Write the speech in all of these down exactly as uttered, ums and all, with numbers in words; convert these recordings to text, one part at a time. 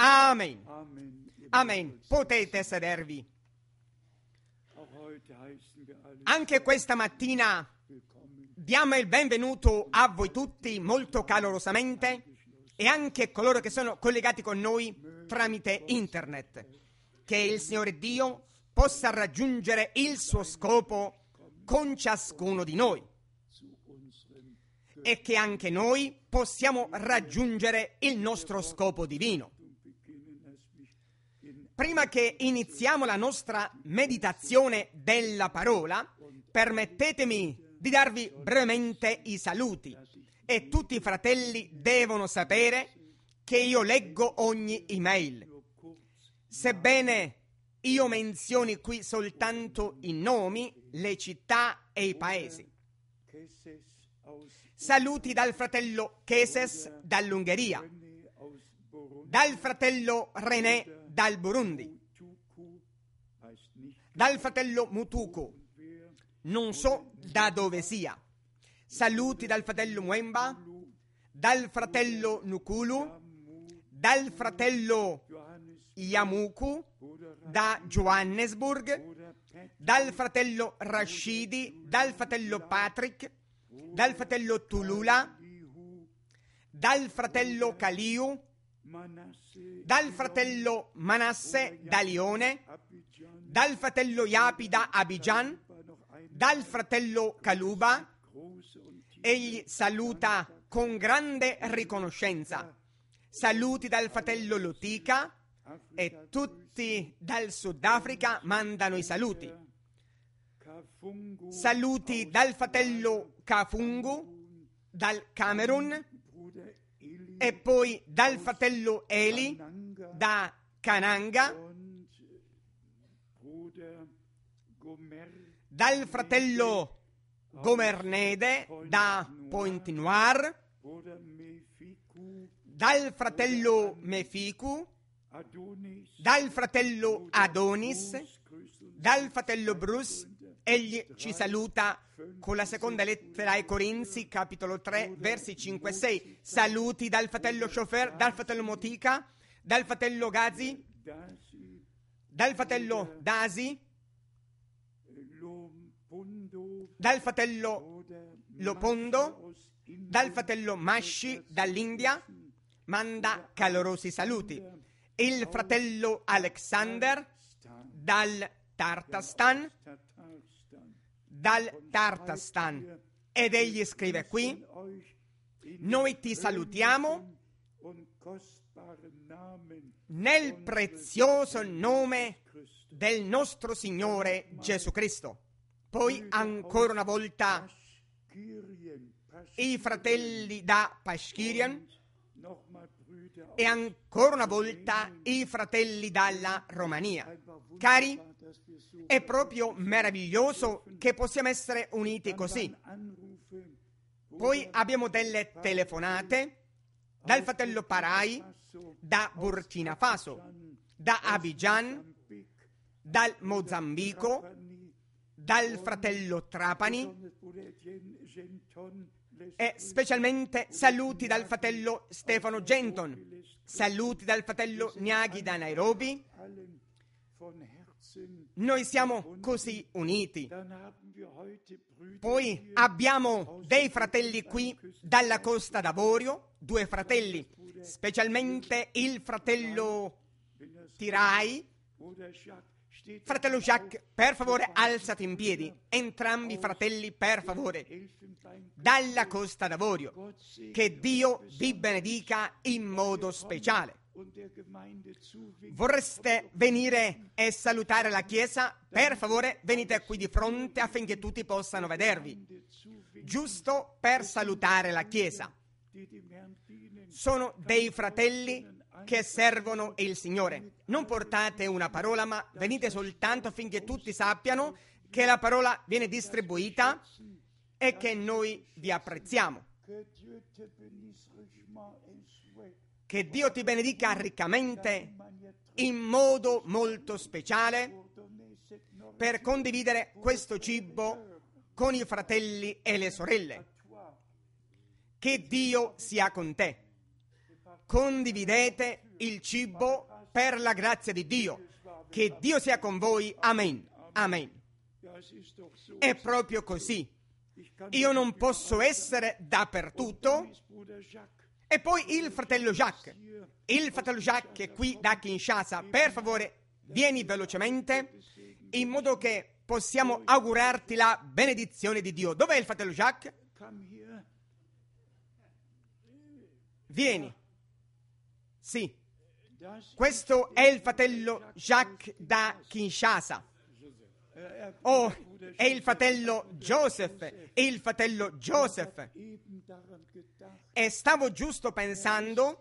Amen. Amen. Potete sedervi. Anche questa mattina diamo il benvenuto a voi tutti molto calorosamente e anche coloro che sono collegati con noi tramite internet. Che il Signore Dio possa raggiungere il suo scopo con ciascuno di noi e che anche noi possiamo raggiungere il nostro scopo divino. Prima che iniziamo la nostra meditazione della parola, permettetemi di darvi brevemente i saluti, e tutti i fratelli devono sapere che io leggo ogni email. Sebbene io menzioni qui soltanto i nomi, le città e i paesi. Saluti dal fratello Keses dall'Ungheria, dal fratello René dal Burundi, dal fratello Mutuku, non so da dove sia. Saluti dal fratello Mwemba, dal fratello Nukulu, dal fratello Yamuku da Johannesburg, dal fratello Rashidi, dal fratello Patrick, dal fratello Tulula, dal fratello Kaliu, dal fratello Manasse da Lione, dal fratello Yapi da Abidjan, dal fratello Kaluba. Egli saluta con grande riconoscenza. Saluti dal fratello Lutica, e tutti dal Sudafrica mandano i saluti. Saluti dal fratello Kafungu dal Camerun, e poi dal fratello Eli da Kananga, dal fratello Gomernede da Pointe-Noire, dal fratello Mefiku, dal fratello Adonis, dal fratello Bruce. Egli ci saluta con la seconda lettera ai Corinzi, capitolo tre, versi cinque e sei. Saluti dal fratello Chauffeur, dal fratello Motica, dal fratello Gazi, dal fratello Dasi, dal fratello Lopondo, dal fratello Masci dall'India. Manda calorosi saluti. Il fratello Alexander dal Tartastan, dal Tartastan, ed egli scrive qui: noi ti salutiamo nel prezioso nome del nostro Signore Gesù Cristo. Poi ancora una volta i fratelli da Pashkirian e ancora una volta i fratelli dalla Romania. Cari, è proprio meraviglioso che possiamo essere uniti così. Poi abbiamo delle telefonate dal fratello Parai, da Burkina Faso, da Abidjan, dal Mozambico, dal fratello Trapani, e specialmente saluti dal fratello Stefano Genton, saluti dal fratello Nyagi da Nairobi. Noi siamo così uniti. Poi abbiamo dei fratelli qui dalla Costa d'Avorio, due fratelli, specialmente il fratello Tirai. Fratello Jacques, per favore alzati in piedi. Entrambi fratelli, per favore, dalla Costa d'Avorio. Che Dio vi benedica in modo speciale. Vorreste venire e salutare la Chiesa? Per favore venite qui di fronte affinché tutti possano vedervi. Giusto per salutare la Chiesa. Sono dei fratelli che servono il Signore. Non portate una parola, ma venite soltanto affinché tutti sappiano che la parola viene distribuita e che noi vi apprezziamo. Che Dio ti benedica riccamente in modo molto speciale per condividere questo cibo con i fratelli e le sorelle. Che Dio sia con te. Condividete il cibo per la grazia di Dio. Che Dio sia con voi. Amen. Amen. È proprio così. Io non posso essere dappertutto. E poi il fratello Jacques. Il fratello Jacques è qui da Kinshasa. Per favore, vieni velocemente, in modo che possiamo augurarti la benedizione di Dio. Dov'è il fratello Jacques? Vieni. Sì. Questo è il fratello Jacques da Kinshasa. Oh, è il fratello Joseph, è il fratello Joseph. E stavo giusto pensando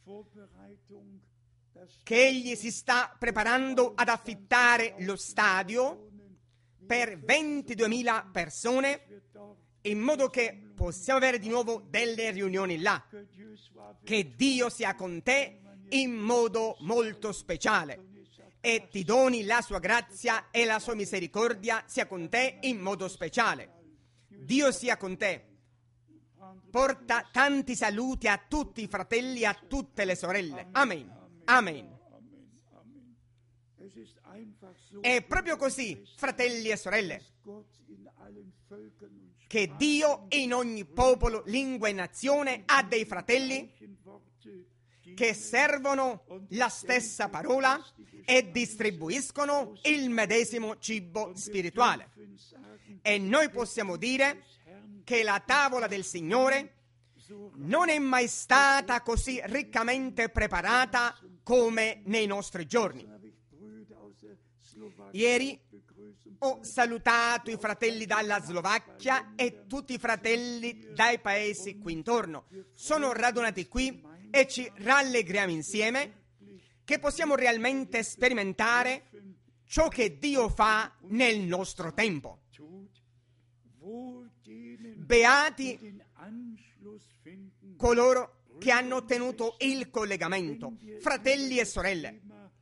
che egli si sta preparando ad affittare lo stadio per ventiduemila persone, in modo che possiamo avere di nuovo delle riunioni là. Che Dio sia con te in modo molto speciale e ti doni la sua grazia e la sua misericordia sia con te in modo speciale. Dio sia con te. Porta tanti saluti a tutti i fratelli e a tutte le sorelle. Amen. Amen. È proprio così, fratelli e sorelle, che Dio in ogni popolo, lingua e nazione ha dei fratelli che servono la stessa parola e distribuiscono il medesimo cibo spirituale. E noi possiamo dire che la tavola del Signore non è mai stata così riccamente preparata come nei nostri giorni. Ieri ho salutato i fratelli dalla Slovacchia e tutti i fratelli dai paesi qui intorno. Sono radunati qui e ci rallegriamo insieme che possiamo realmente sperimentare ciò che Dio fa nel nostro tempo. Beati coloro che hanno ottenuto il collegamento, fratelli e sorelle.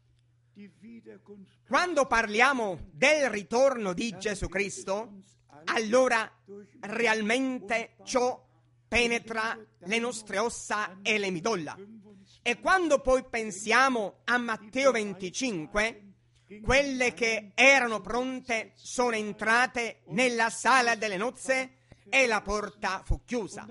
Quando parliamo del ritorno di Gesù Cristo, allora realmente ciò penetra le nostre ossa e le midolla. E quando poi pensiamo a Matteo venticinque, quelle che erano pronte sono entrate nella sala delle nozze e la porta fu chiusa.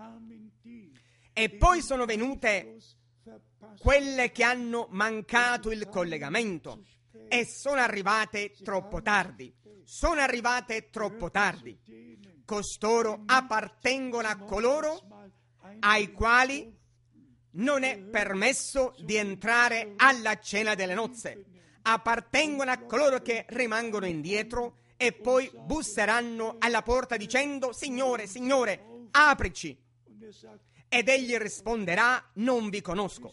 E poi sono venute quelle che hanno mancato il collegamento e sono arrivate troppo tardi. Sono arrivate troppo tardi. Costoro appartengono a coloro ai quali non è permesso di entrare alla cena delle nozze. Appartengono a coloro che rimangono indietro e poi busseranno alla porta dicendo: Signore, Signore, aprici. Ed egli risponderà: non vi conosco.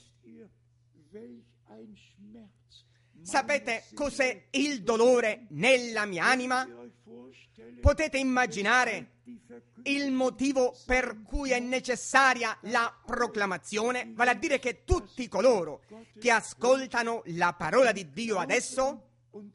Sapete cos'è il dolore nella mia anima? Potete immaginare il motivo per cui è necessaria la proclamazione, vale a dire che tutti coloro che ascoltano la parola di Dio adesso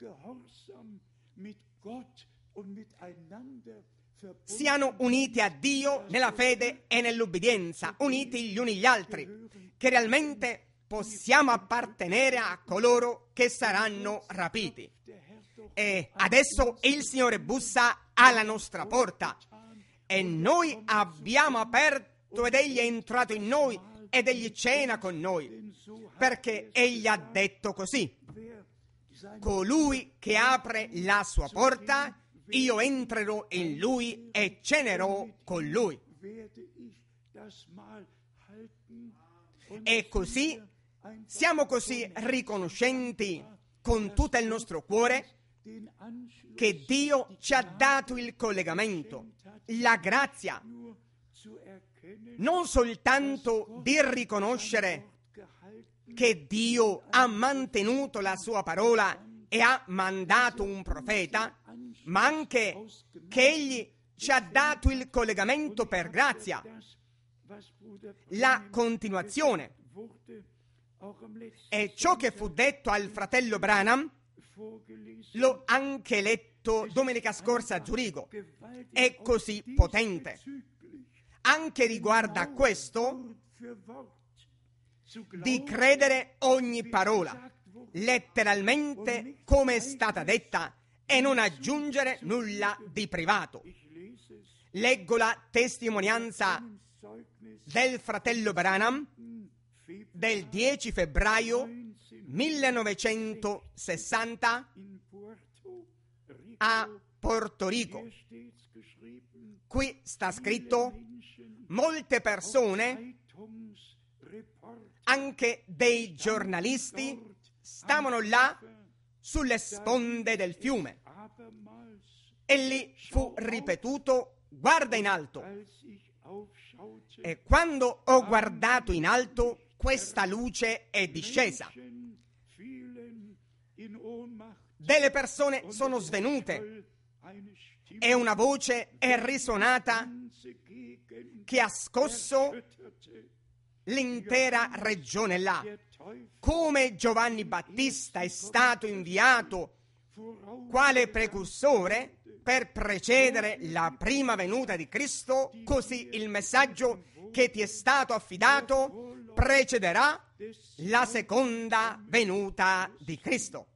siano uniti a Dio nella fede e nell'obbedienza, uniti gli uni gli altri, che realmente possiamo appartenere a coloro che saranno rapiti. E adesso il Signore bussa alla nostra porta e noi abbiamo aperto ed egli è entrato in noi ed egli cena con noi, perché egli ha detto così: colui che apre la sua porta, io entrerò in lui e cenerò con lui. E così siamo così riconoscenti con tutto il nostro cuore che Dio ci ha dato il collegamento, la grazia, non soltanto di riconoscere che Dio ha mantenuto la sua parola e ha mandato un profeta, ma anche che Egli ci ha dato il collegamento per grazia, la continuazione. E ciò che fu detto al fratello Branham, l'ho anche letto domenica scorsa a Zurigo, è così potente. Anche riguardo a questo, di credere ogni parola, letteralmente come è stata detta, e non aggiungere nulla di privato. Leggo la testimonianza del fratello Branham del dieci febbraio millenovecentosessanta a Porto Rico. Qui sta scritto: molte persone, anche dei giornalisti, stavano là sulle sponde del fiume, e lì fu ripetuto: guarda in alto. E quando ho guardato in alto, questa luce è discesa. Delle persone sono svenute e una voce è risuonata che ha scosso l'intera regione là. Come Giovanni Battista è stato inviato quale precursore per precedere la prima venuta di Cristo, così il messaggio che ti è stato affidato precederà la seconda venuta di Cristo.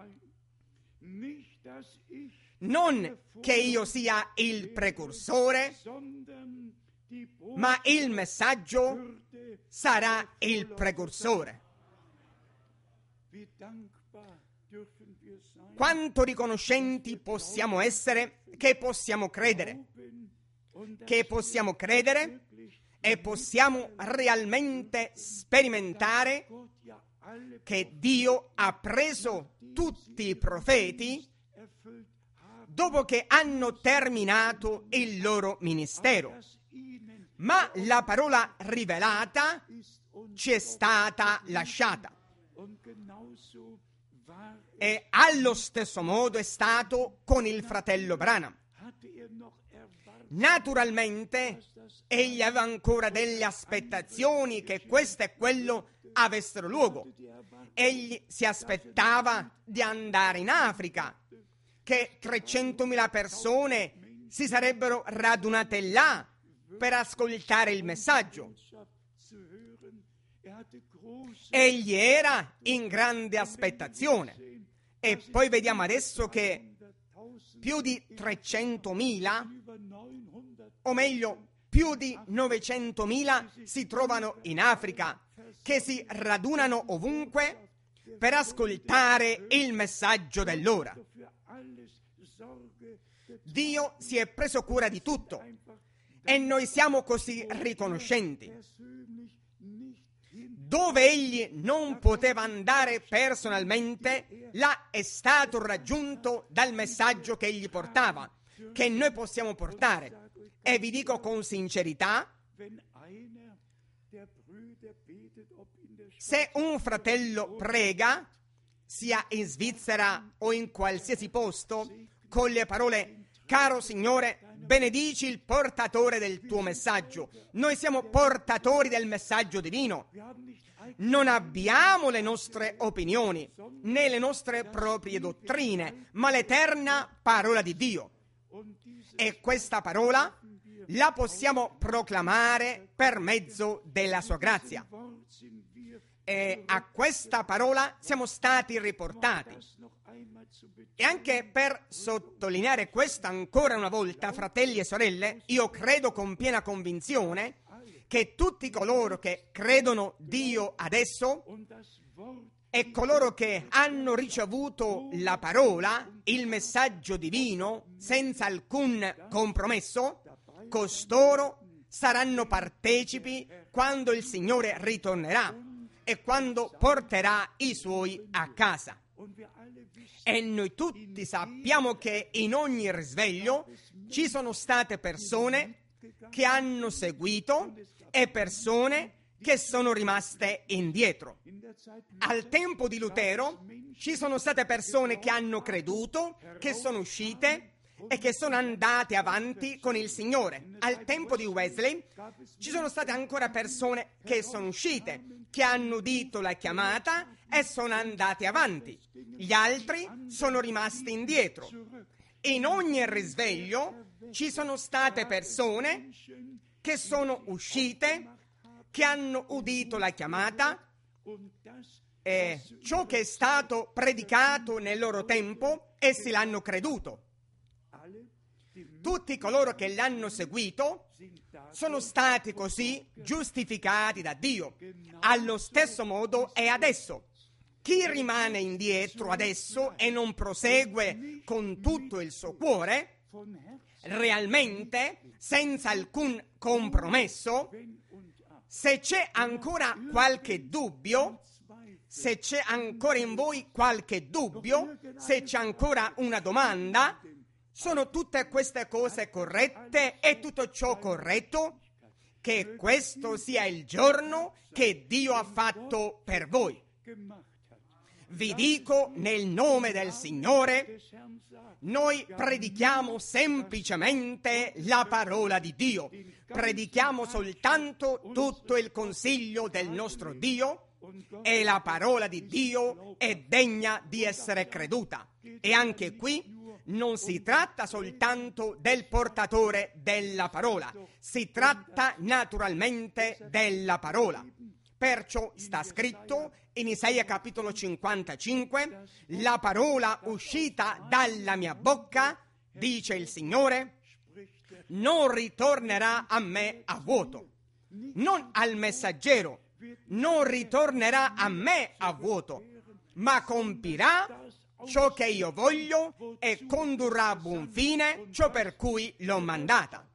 Non che io sia il precursore, ma il messaggio sarà il precursore. Quanto riconoscenti possiamo essere che possiamo credere, che possiamo credere e possiamo realmente sperimentare che Dio ha preso tutti i profeti dopo che hanno terminato il loro ministero, ma la parola rivelata ci è stata lasciata. E allo stesso modo è stato con il fratello Branham. Naturalmente egli aveva ancora delle aspettazioni che questo e quello avessero luogo. Egli si aspettava di andare in Africa, che trecentomila persone si sarebbero radunate là per ascoltare il messaggio. Egli era in grande aspettazione. E poi vediamo adesso che più di trecentomila, o meglio più di novecentomila, si trovano in Africa, che si radunano ovunque per ascoltare il messaggio dell'ora. Dio si è preso cura di tutto e noi siamo così riconoscenti. Dove egli non poteva andare personalmente, là è stato raggiunto dal messaggio che egli portava, che noi possiamo portare. E vi dico con sincerità, se un fratello prega, sia in Svizzera o in qualsiasi posto, con le parole: caro Signore, benedici il portatore del tuo messaggio. Noi siamo portatori del messaggio divino. Non abbiamo le nostre opinioni, né le nostre proprie dottrine, ma l'eterna parola di Dio. E questa parola la possiamo proclamare per mezzo della sua grazia. E a questa parola siamo stati riportati. E anche per sottolineare questo ancora una volta, fratelli e sorelle, io credo con piena convinzione che tutti coloro che credono Dio adesso e coloro che hanno ricevuto la parola, il messaggio divino, senza alcun compromesso, costoro saranno partecipi quando il Signore ritornerà e quando porterà i suoi a casa. E noi tutti sappiamo che in ogni risveglio ci sono state persone che hanno seguito e persone che sono rimaste indietro. Al tempo di Lutero ci sono state persone che hanno creduto, che sono uscite e che sono andate avanti con il Signore. Al tempo di Wesley ci sono state ancora persone che sono uscite, che hanno udito la chiamata e sono andate avanti. Gli altri sono rimasti indietro. In ogni risveglio ci sono state persone che sono uscite, che hanno udito la chiamata E ciò che è stato predicato nel loro tempo, essi l'hanno creduto. Tutti coloro che l'hanno seguito sono stati così giustificati da Dio. Allo stesso modo è adesso. Chi rimane indietro adesso e non prosegue con tutto il suo cuore, realmente, senza alcun compromesso, se c'è ancora qualche dubbio, se c'è ancora in voi qualche dubbio, se c'è ancora una domanda, sono tutte queste cose corrette e tutto ciò corretto? Che questo sia il giorno che Dio ha fatto per voi. Vi dico nel nome del Signore, noi predichiamo semplicemente la parola di Dio, predichiamo soltanto tutto il consiglio del nostro Dio e la parola di Dio è degna di essere creduta. E anche qui non si tratta soltanto del portatore della parola, si tratta naturalmente della parola. Perciò sta scritto in Isaia capitolo cinquantacinque, la parola uscita dalla mia bocca, dice il Signore, non ritornerà a me a vuoto, non al messaggero, non ritornerà a me a vuoto, ma compirà ciò che io voglio e condurrà a buon fine ciò per cui l'ho mandata.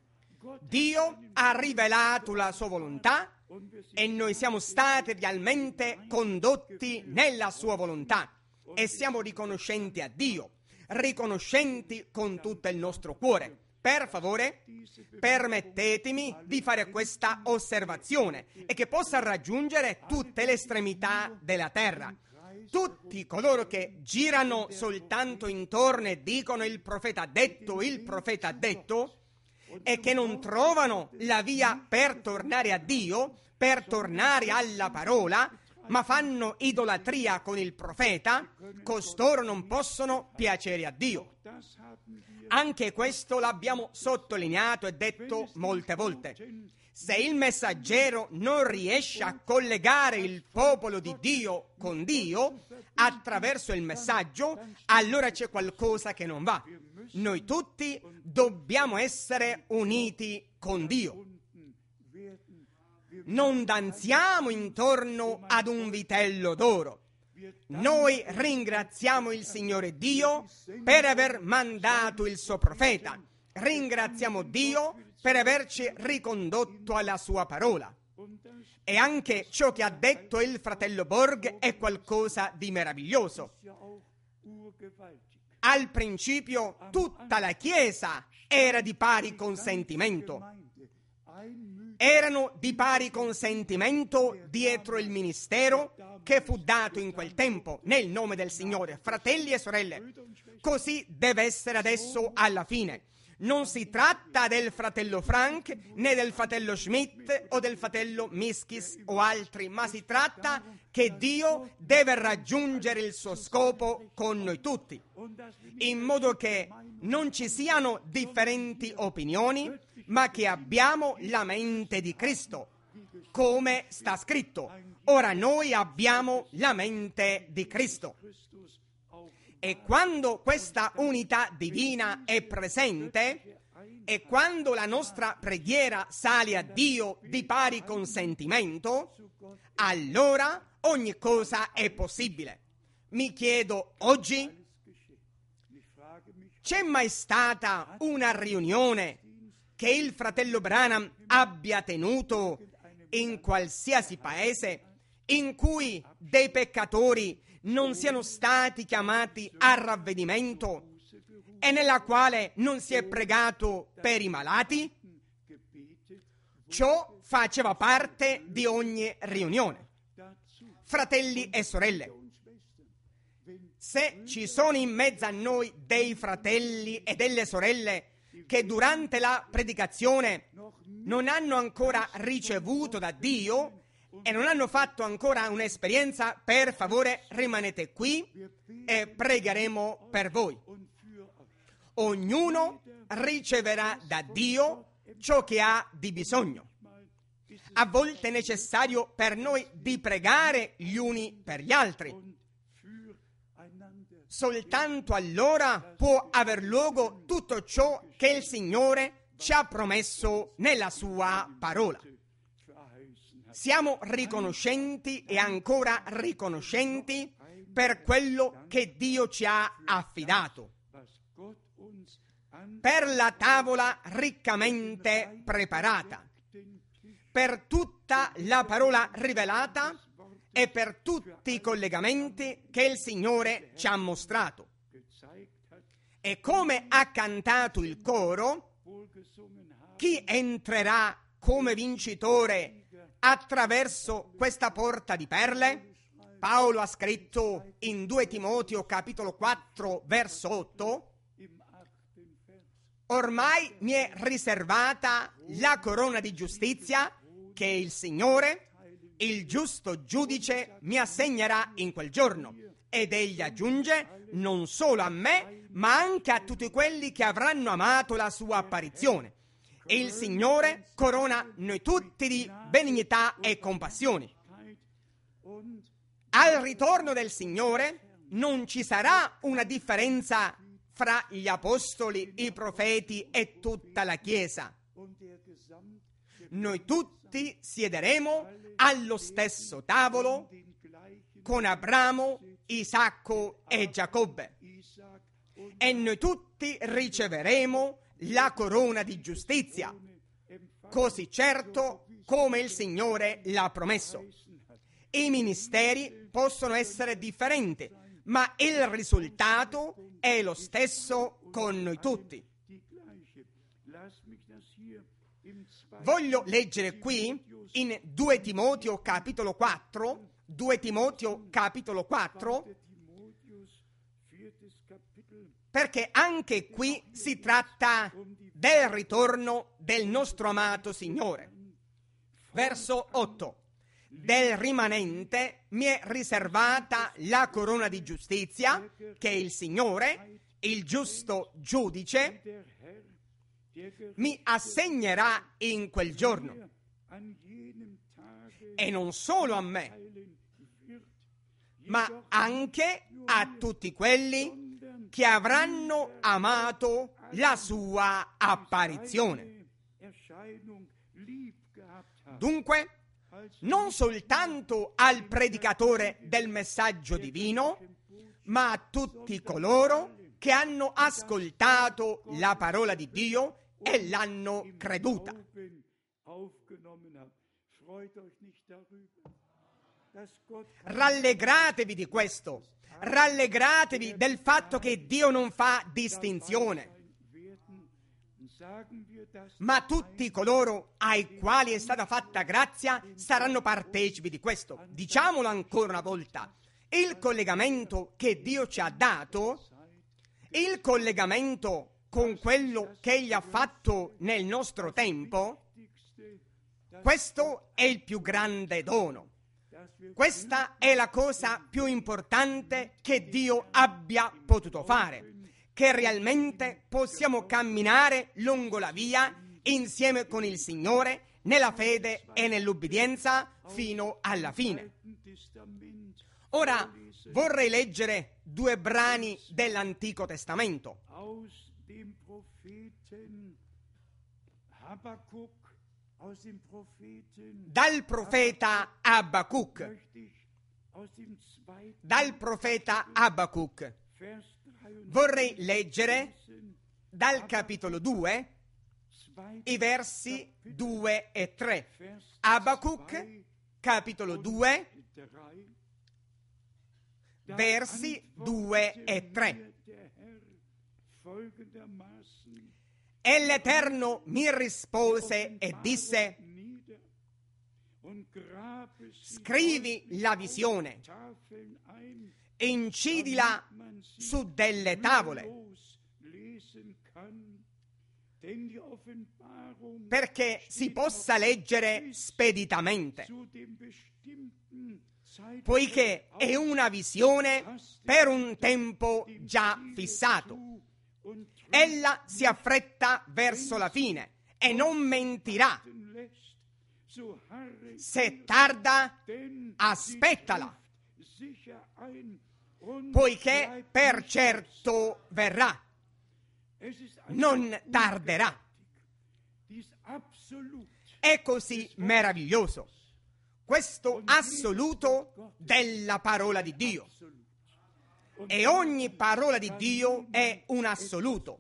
Dio ha rivelato la sua volontà e noi siamo stati realmente condotti nella sua volontà e siamo riconoscenti a Dio, riconoscenti con tutto il nostro cuore. Per favore, permettetemi di fare questa osservazione e che possa raggiungere tutte le estremità della terra. Tutti coloro che girano soltanto intorno e dicono il profeta ha detto, il profeta ha detto, e che non trovano la via per tornare a Dio, per tornare alla parola, ma fanno idolatria con il profeta, costoro non possono piacere a Dio. Anche questo l'abbiamo sottolineato e detto molte volte. Se il messaggero non riesce a collegare il popolo di Dio con Dio attraverso il messaggio, allora c'è qualcosa che non va. Noi tutti dobbiamo essere uniti con Dio. Non danziamo intorno ad un vitello d'oro. Noi ringraziamo il Signore Dio per aver mandato il suo profeta. Ringraziamo Dio per averci ricondotto alla sua parola. E anche ciò che ha detto il fratello Borg è qualcosa di meraviglioso. Al principio tutta la Chiesa era di pari consentimento. Erano di pari consentimento dietro il ministero che fu dato in quel tempo nel nome del Signore. Fratelli e sorelle, così deve essere adesso alla fine. Non si tratta del fratello Frank, né del fratello Schmidt o del fratello Miskis o altri, ma si tratta che Dio deve raggiungere il suo scopo con noi tutti, in modo che non ci siano differenti opinioni, ma che abbiamo la mente di Cristo, come sta scritto. Ora noi abbiamo la mente di Cristo. E quando questa unità divina è presente e quando la nostra preghiera sale a Dio di pari consentimento, allora ogni cosa è possibile. Mi chiedo oggi, c'è mai stata una riunione che il fratello Branham abbia tenuto in qualsiasi paese in cui dei peccatori non siano stati chiamati a ravvedimento e nella quale non si è pregato per i malati? Ciò faceva parte di ogni riunione. Fratelli e sorelle, se ci sono in mezzo a noi dei fratelli e delle sorelle che durante la predicazione non hanno ancora ricevuto da Dio e non hanno fatto ancora un'esperienza, per favore rimanete qui e pregheremo per voi. Ognuno riceverà da Dio ciò che ha di bisogno. a volte è necessario per noi di pregare gli uni per gli altri. Soltanto allora può aver luogo tutto ciò che il Signore ci ha promesso nella sua parola. Siamo riconoscenti e ancora riconoscenti per quello che Dio ci ha affidato, per la tavola riccamente preparata, per tutta la parola rivelata e per tutti i collegamenti che il Signore ci ha mostrato. E come ha cantato il coro, chi entrerà come vincitore attraverso questa porta di perle? Paolo ha scritto in due Timoteo capitolo quattro verso otto: ormai mi è riservata la corona di giustizia che il Signore, il giusto giudice, mi assegnerà in quel giorno. Ed egli aggiunge: non solo a me, ma anche a tutti quelli che avranno amato la sua apparizione. E il Signore corona noi tutti di benignità e compassione. Al ritorno del Signore non ci sarà una differenza fra gli apostoli, i profeti e tutta la Chiesa. Noi tutti siederemo allo stesso tavolo con Abramo, Isacco e Giacobbe, e noi tutti riceveremo la corona di giustizia, così certo come il Signore l'ha promesso. I ministeri possono essere differenti, ma il risultato è lo stesso con noi tutti. Voglio leggere qui in due Timoteo capitolo quattro, due Timoteo capitolo quattro, perché anche qui si tratta del ritorno del nostro amato Signore. Verso otto: del rimanente mi è riservata la corona di giustizia che il Signore, il giusto giudice, mi assegnerà in quel giorno. E non solo a me, ma anche a tutti quelli che avranno amato la sua apparizione. Dunque, non soltanto al predicatore del messaggio divino, ma a tutti coloro che hanno ascoltato la parola di Dio e l'hanno creduta. Rallegratevi di questo, rallegratevi del fatto che Dio non fa distinzione, ma tutti coloro ai quali è stata fatta grazia saranno partecipi di questo. Diciamolo ancora una volta: il collegamento che Dio ci ha dato, il collegamento con quello che Egli ha fatto nel nostro tempo, questo è il più grande dono. Questa è la cosa più importante che Dio abbia potuto fare, che realmente possiamo camminare lungo la via insieme con il Signore nella fede e nell'ubbidienza fino alla fine. Ora vorrei leggere due brani dell'Antico Testamento. Dal profeta Abacuc, dal profeta Abacuc, vorrei leggere dal capitolo due i versi due e tre. Abacuc, capitolo due, versi due e tre. E l'Eterno mi rispose e disse: scrivi la visione, incidila su delle tavole, perché si possa leggere speditamente, poiché è una visione per un tempo già fissato. Ella si affretta verso la fine e non mentirà, Se tarda, aspettala, poiché per certo verrà, non tarderà. È così meraviglioso questo assoluto della parola di Dio. E ogni parola di Dio è un assoluto.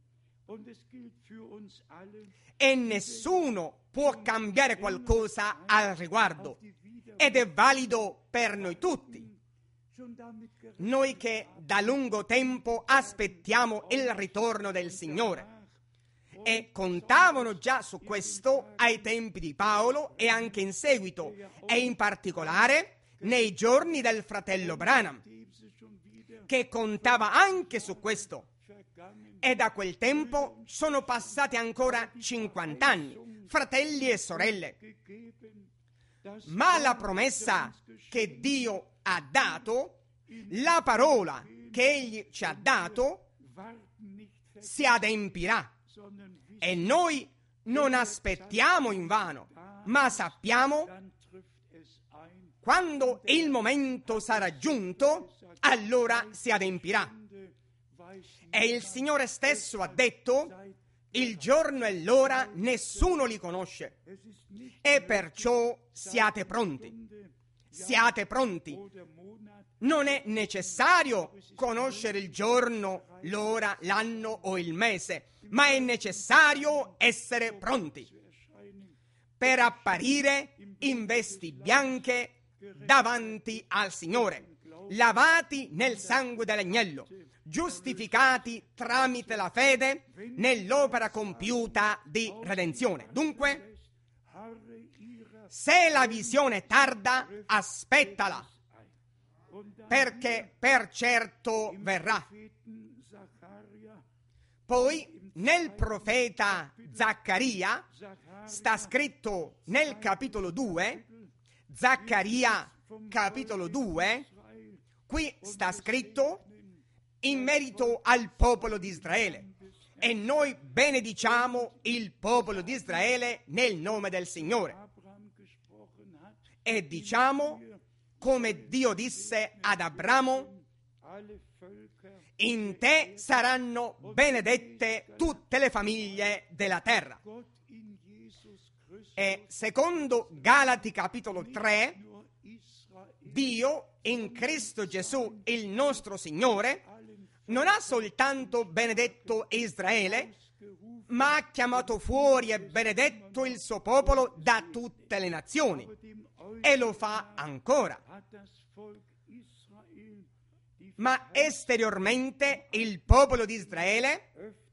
E nessuno può cambiare qualcosa al riguardo. Ed è valido per noi tutti. Noi che da lungo tempo aspettiamo il ritorno del Signore. E contavano già su questo ai tempi di Paolo e anche in seguito, e in particolare nei giorni del fratello Branham, che contava anche su questo. E da quel tempo sono passati ancora cinquanta anni, fratelli e sorelle. Ma la promessa che Dio ha dato, la parola che Egli ci ha dato, si adempirà. E noi non aspettiamo invano, ma sappiamo quando il momento sarà giunto, allora si adempirà. E il Signore stesso ha detto: il giorno e l'ora nessuno li conosce, e perciò siate pronti. Siate pronti. Non è necessario conoscere il giorno, l'ora, l'anno o il mese, ma è necessario essere pronti per apparire in vesti bianche davanti al Signore, lavati nel sangue dell'agnello, giustificati tramite la fede nell'opera compiuta di redenzione. Dunque, se la visione tarda, aspettala, perché per certo verrà. Poi nel profeta Zaccaria sta scritto nel capitolo due, Zaccaria capitolo due, qui sta scritto in merito al popolo di Israele, e noi benediciamo il popolo di Israele nel nome del Signore. E diciamo, come Dio disse ad Abramo: in te saranno benedette tutte le famiglie della terra. E secondo Galati capitolo tre, Dio in Cristo Gesù, il nostro Signore, non ha soltanto benedetto Israele, ma ha chiamato fuori e benedetto il suo popolo da tutte le nazioni, e lo fa ancora. Ma esteriormente il popolo di Israele,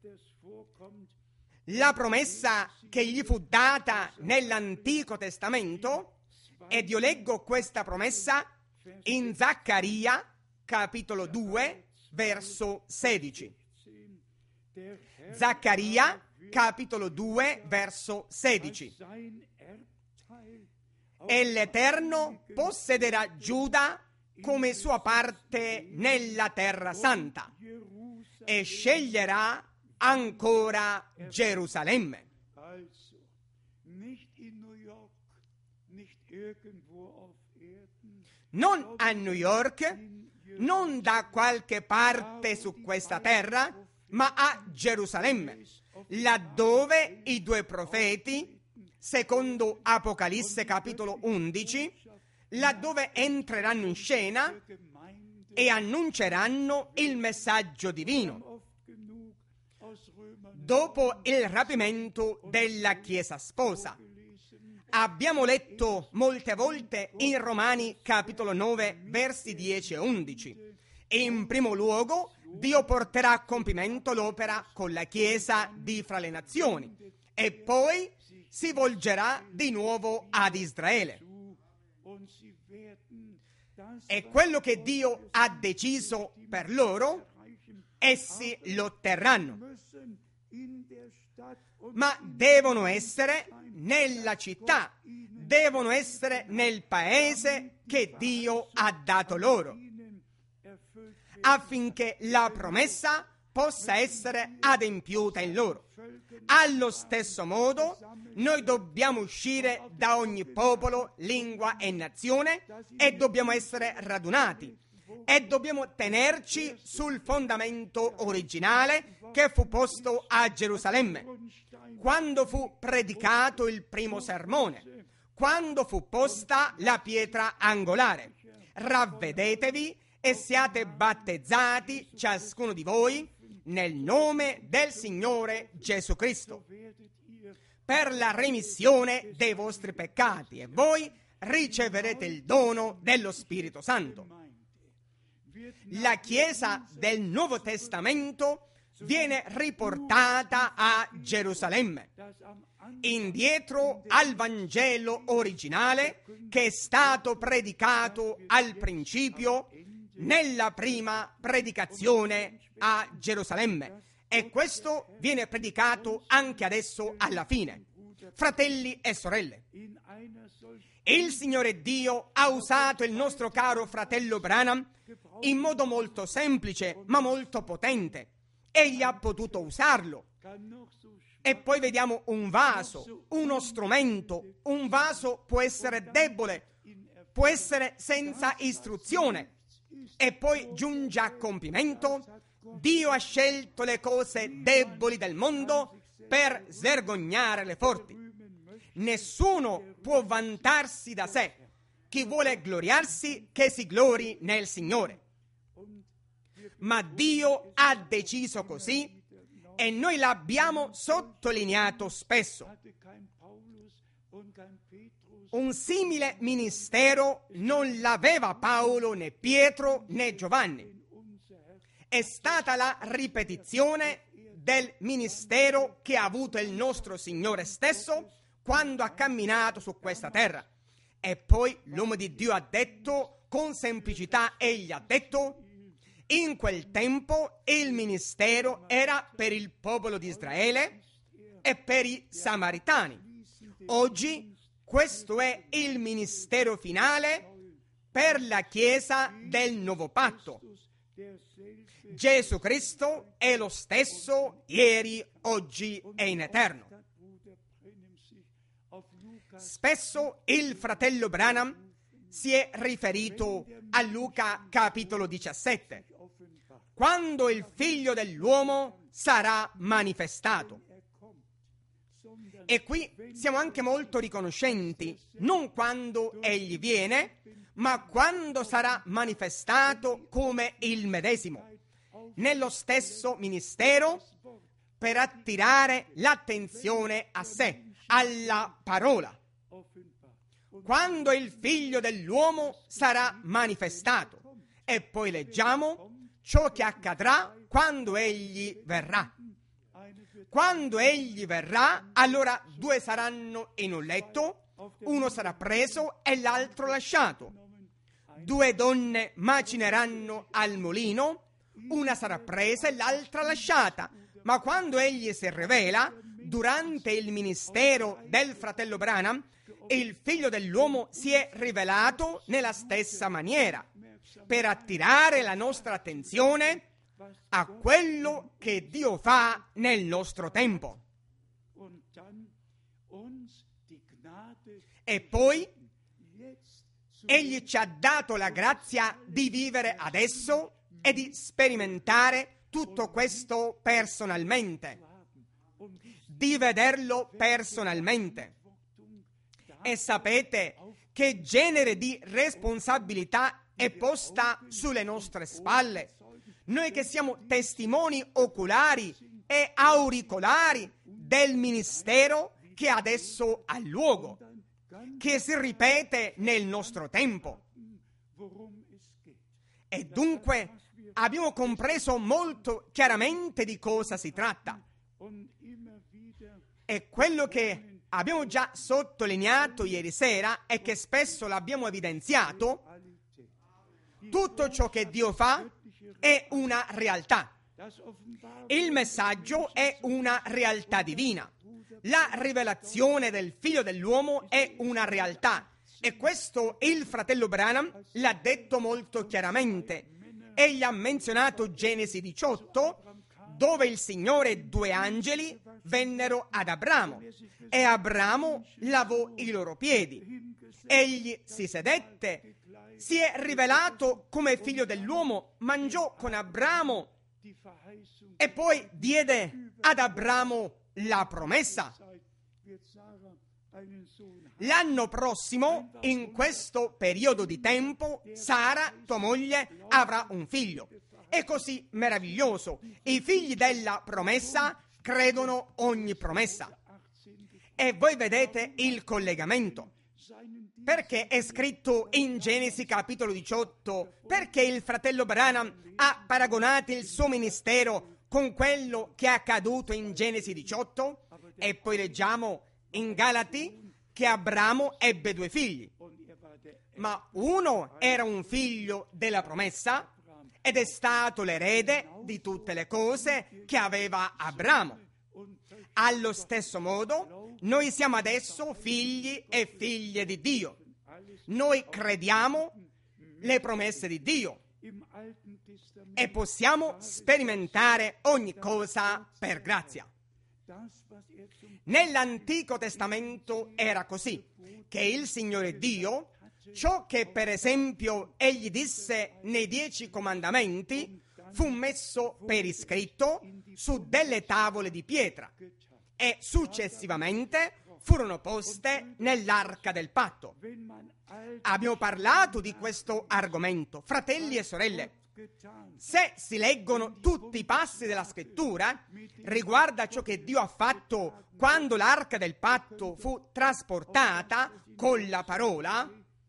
la promessa che gli fu data nell'Antico Testamento, ed io leggo questa promessa in Zaccaria capitolo due verso sedici. Zaccaria capitolo due verso sedici. E l'Eterno possederà Giuda come sua parte nella terra santa, e sceglierà ancora Gerusalemme. Non a New York, non da qualche parte su questa terra, ma a Gerusalemme, laddove i due profeti, secondo Apocalisse capitolo undici, laddove entreranno in scena e annunceranno il messaggio divino dopo il rapimento della Chiesa sposa. Abbiamo letto molte volte in Romani capitolo nove versi dieci e undici. In primo luogo Dio porterà a compimento l'opera con la Chiesa di fra le nazioni, e poi si volgerà di nuovo ad Israele. E quello che Dio ha deciso per loro, essi lo otterranno. Ma devono essere nella città, devono essere nel paese che Dio ha dato loro, affinché la promessa possa essere adempiuta in loro. Allo stesso modo, noi dobbiamo uscire da ogni popolo, lingua e nazione e dobbiamo essere radunati e dobbiamo tenerci sul fondamento originale che fu posto a Gerusalemme, quando fu predicato il primo sermone, quando fu posta la pietra angolare. Ravvedetevi e siate battezzati ciascuno di voi nel nome del Signore Gesù Cristo per la remissione dei vostri peccati e voi riceverete il dono dello Spirito Santo. La Chiesa del Nuovo Testamento viene riportata a Gerusalemme, indietro al Vangelo originale che è stato predicato al principio nella prima predicazione a Gerusalemme, e questo viene predicato anche adesso alla fine. Fratelli e sorelle, il Signore Dio ha usato il nostro caro fratello Branham in modo molto semplice ma molto potente. Egli ha potuto usarlo. E poi vediamo un vaso, uno strumento. Un vaso può essere debole, può essere senza istruzione, e poi giunge a compimento. Dio ha scelto le cose deboli del mondo per svergognare le forti. Nessuno può vantarsi da sé. Chi vuole gloriarsi, che si glori nel Signore. Ma Dio ha deciso così e noi l'abbiamo sottolineato spesso. Un simile ministero non l'aveva Paolo, né Pietro, né Giovanni. È stata la ripetizione del ministero che ha avuto il nostro Signore stesso quando ha camminato su questa terra. E poi l'uomo di Dio ha detto, con semplicità egli ha detto, in quel tempo il ministero era per il popolo di Israele e per i Samaritani. Oggi questo è il ministero finale per la Chiesa del Nuovo Patto. Gesù Cristo è lo stesso ieri, oggi e in eterno. Spesso il fratello Branham si è riferito a Luca capitolo diciassette, quando il figlio dell'uomo sarà manifestato. E qui siamo anche molto riconoscenti, non quando egli viene, ma quando sarà manifestato come il medesimo, nello stesso ministero, per attirare l'attenzione a sé, alla parola. Quando il figlio dell'uomo sarà manifestato. E poi leggiamo ciò che accadrà quando egli verrà. Quando egli verrà, allora due saranno in un letto, uno sarà preso e l'altro lasciato. Due donne macineranno al mulino, una sarà presa e l'altra lasciata. Ma quando egli si rivela, durante il ministero del fratello Branham, il figlio dell'uomo si è rivelato nella stessa maniera, per attirare la nostra attenzione a quello che Dio fa nel nostro tempo. E poi egli ci ha dato la grazia di vivere adesso e di sperimentare tutto questo personalmente, di vederlo personalmente. E sapete che genere di responsabilità è posta sulle nostre spalle? Noi che siamo testimoni oculari e auricolari del ministero che adesso ha luogo, che si ripete nel nostro tempo. E dunque abbiamo compreso molto chiaramente di cosa si tratta. E quello che abbiamo già sottolineato ieri sera e che spesso l'abbiamo evidenziato, tutto ciò che Dio fa è una realtà. Il messaggio è una realtà divina. La rivelazione del Figlio dell'uomo è una realtà. E questo il fratello Branham l'ha detto molto chiaramente. Egli ha menzionato Genesi diciotto, dove il Signore e due angeli vennero ad Abramo e Abramo lavò i loro piedi. Egli si sedette, si è rivelato come figlio dell'uomo, mangiò con Abramo e poi diede ad Abramo la promessa. L'anno prossimo, in questo periodo di tempo, Sara, tua moglie, avrà un figlio. È così meraviglioso. I figli della promessa credono ogni promessa. E voi vedete il collegamento. Perché è scritto in Genesi capitolo diciotto, perché il fratello Branham ha paragonato il suo ministero con quello che è accaduto in Genesi diciotto? E poi leggiamo in Galati che Abramo ebbe due figli, ma uno era un figlio della promessa ed è stato l'erede di tutte le cose che aveva Abramo. Allo stesso modo, noi siamo adesso figli e figlie di Dio. Noi crediamo le promesse di Dio e possiamo sperimentare ogni cosa per grazia. Nell'Antico Testamento era così, che il Signore Dio, ciò che per esempio Egli disse nei Dieci Comandamenti, fu messo per iscritto su delle tavole di pietra e successivamente furono poste nell'Arca del Patto. Abbiamo parlato di questo argomento, fratelli e sorelle. Se si leggono tutti i passi della Scrittura riguardo a ciò che Dio ha fatto quando l'Arca del Patto fu trasportata con la parola,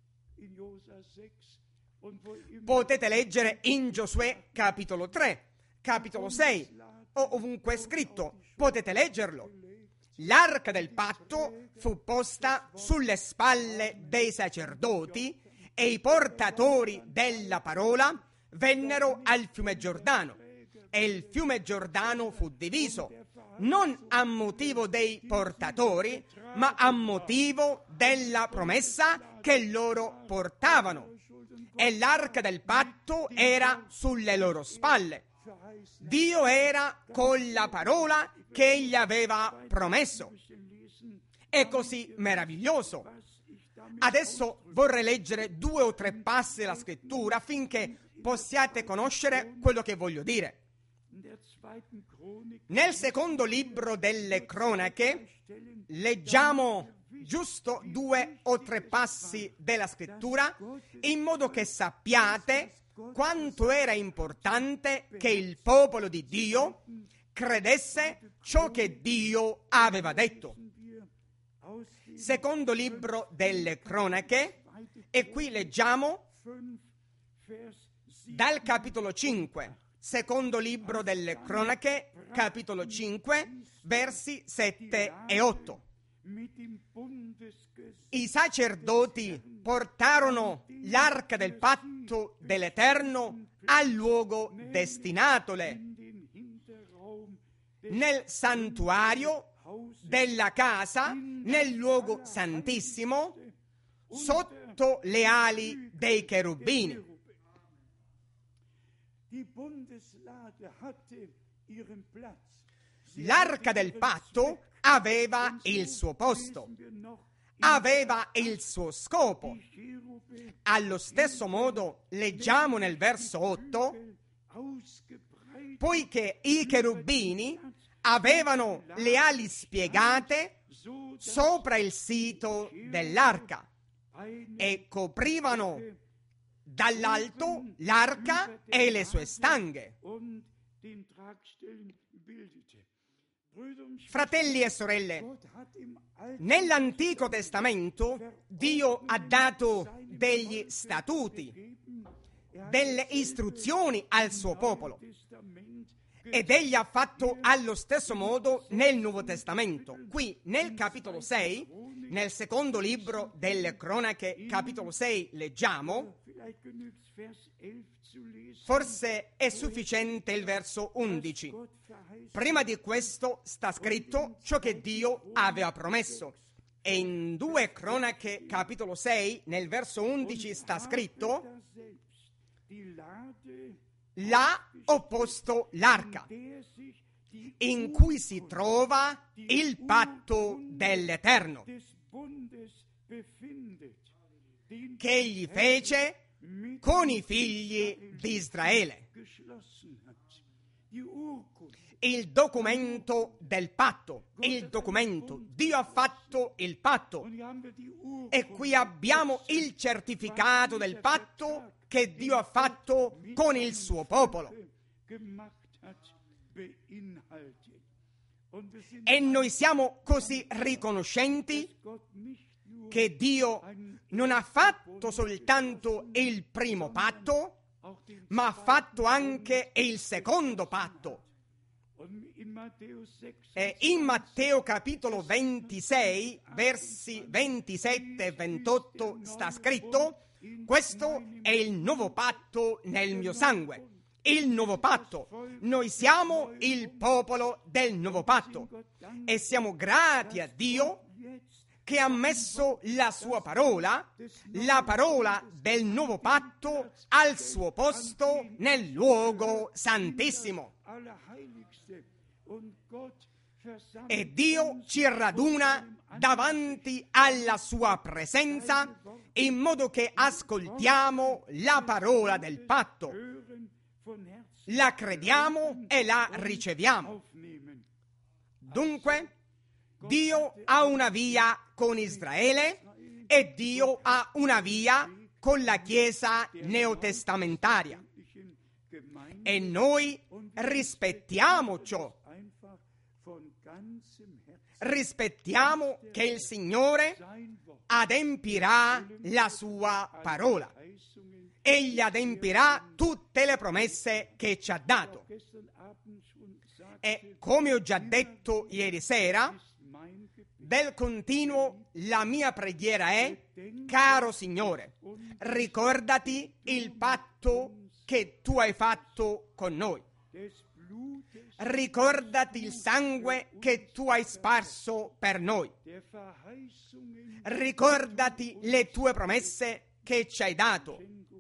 potete leggere in Giosuè capitolo tre, capitolo sei, o ovunque è scritto, potete leggerlo. L'Arca del Patto fu posta sulle spalle dei sacerdoti e i portatori della parola vennero al fiume Giordano e il fiume Giordano fu diviso, non a motivo dei portatori, ma a motivo della promessa che loro portavano. E l'Arca del Patto era sulle loro spalle. Dio era con la parola che egli aveva promesso. È così meraviglioso. Adesso vorrei leggere due o tre passi della Scrittura affinché possiate conoscere quello che voglio dire. Nel secondo libro delle Cronache leggiamo giusto due o tre passi della Scrittura in modo che sappiate quanto era importante che il popolo di Dio credesse ciò che Dio aveva detto. Secondo libro delle Cronache, e qui leggiamo dal capitolo cinque, secondo libro delle Cronache, capitolo cinque, versi sette e otto. I sacerdoti portarono l'Arca del Patto dell'Eterno al luogo destinatole, nel santuario della casa, nel luogo santissimo, sotto le ali dei cherubini. L'Arca del Patto aveva il suo posto, aveva il suo scopo. Allo stesso modo leggiamo nel verso otto, poiché i cherubini avevano le ali spiegate sopra il sito dell'arca e coprivano dall'alto l'arca e le sue stanghe. Fratelli e sorelle, nell'Antico Testamento Dio ha dato degli statuti, delle istruzioni al suo popolo ed egli ha fatto allo stesso modo nel Nuovo Testamento. Qui nel capitolo sei, nel secondo libro delle Cronache, capitolo sei, leggiamo, forse è sufficiente il verso undici. Prima di questo sta scritto ciò che Dio aveva promesso. E in due Cronache, capitolo sei, nel verso undici sta scritto: là opposto l'arca, in cui si trova il patto dell'Eterno, che egli fece con i figli di Israele. Il documento del patto, il documento, Dio ha fatto il patto, e qui abbiamo il certificato del patto che Dio ha fatto con il suo popolo. E noi siamo così riconoscenti che Dio non ha fatto soltanto il primo patto, ma ha fatto anche il secondo patto. E in Matteo capitolo ventisei, versi ventisette e ventotto sta scritto: questo è il nuovo patto nel mio sangue. Il nuovo patto. Noi siamo il popolo del nuovo patto e siamo grati a Dio che ha messo la sua parola, la parola del nuovo patto, al suo posto nel luogo santissimo. E Dio ci raduna davanti alla sua presenza in modo che ascoltiamo la parola del patto, la crediamo e la riceviamo. Dunque, Dio ha una via con Israele e Dio ha una via con la Chiesa neotestamentaria. E noi rispettiamo ciò. Rispettiamo che il Signore adempirà la sua parola. Egli adempirà tutte le promesse che ci ha dato. E come ho già detto ieri sera, del continuo la mia preghiera è: caro Signore, ricordati il patto che tu hai fatto con noi. Ricordati il sangue che tu hai sparso per noi. Ricordati le tue promesse che ci hai dato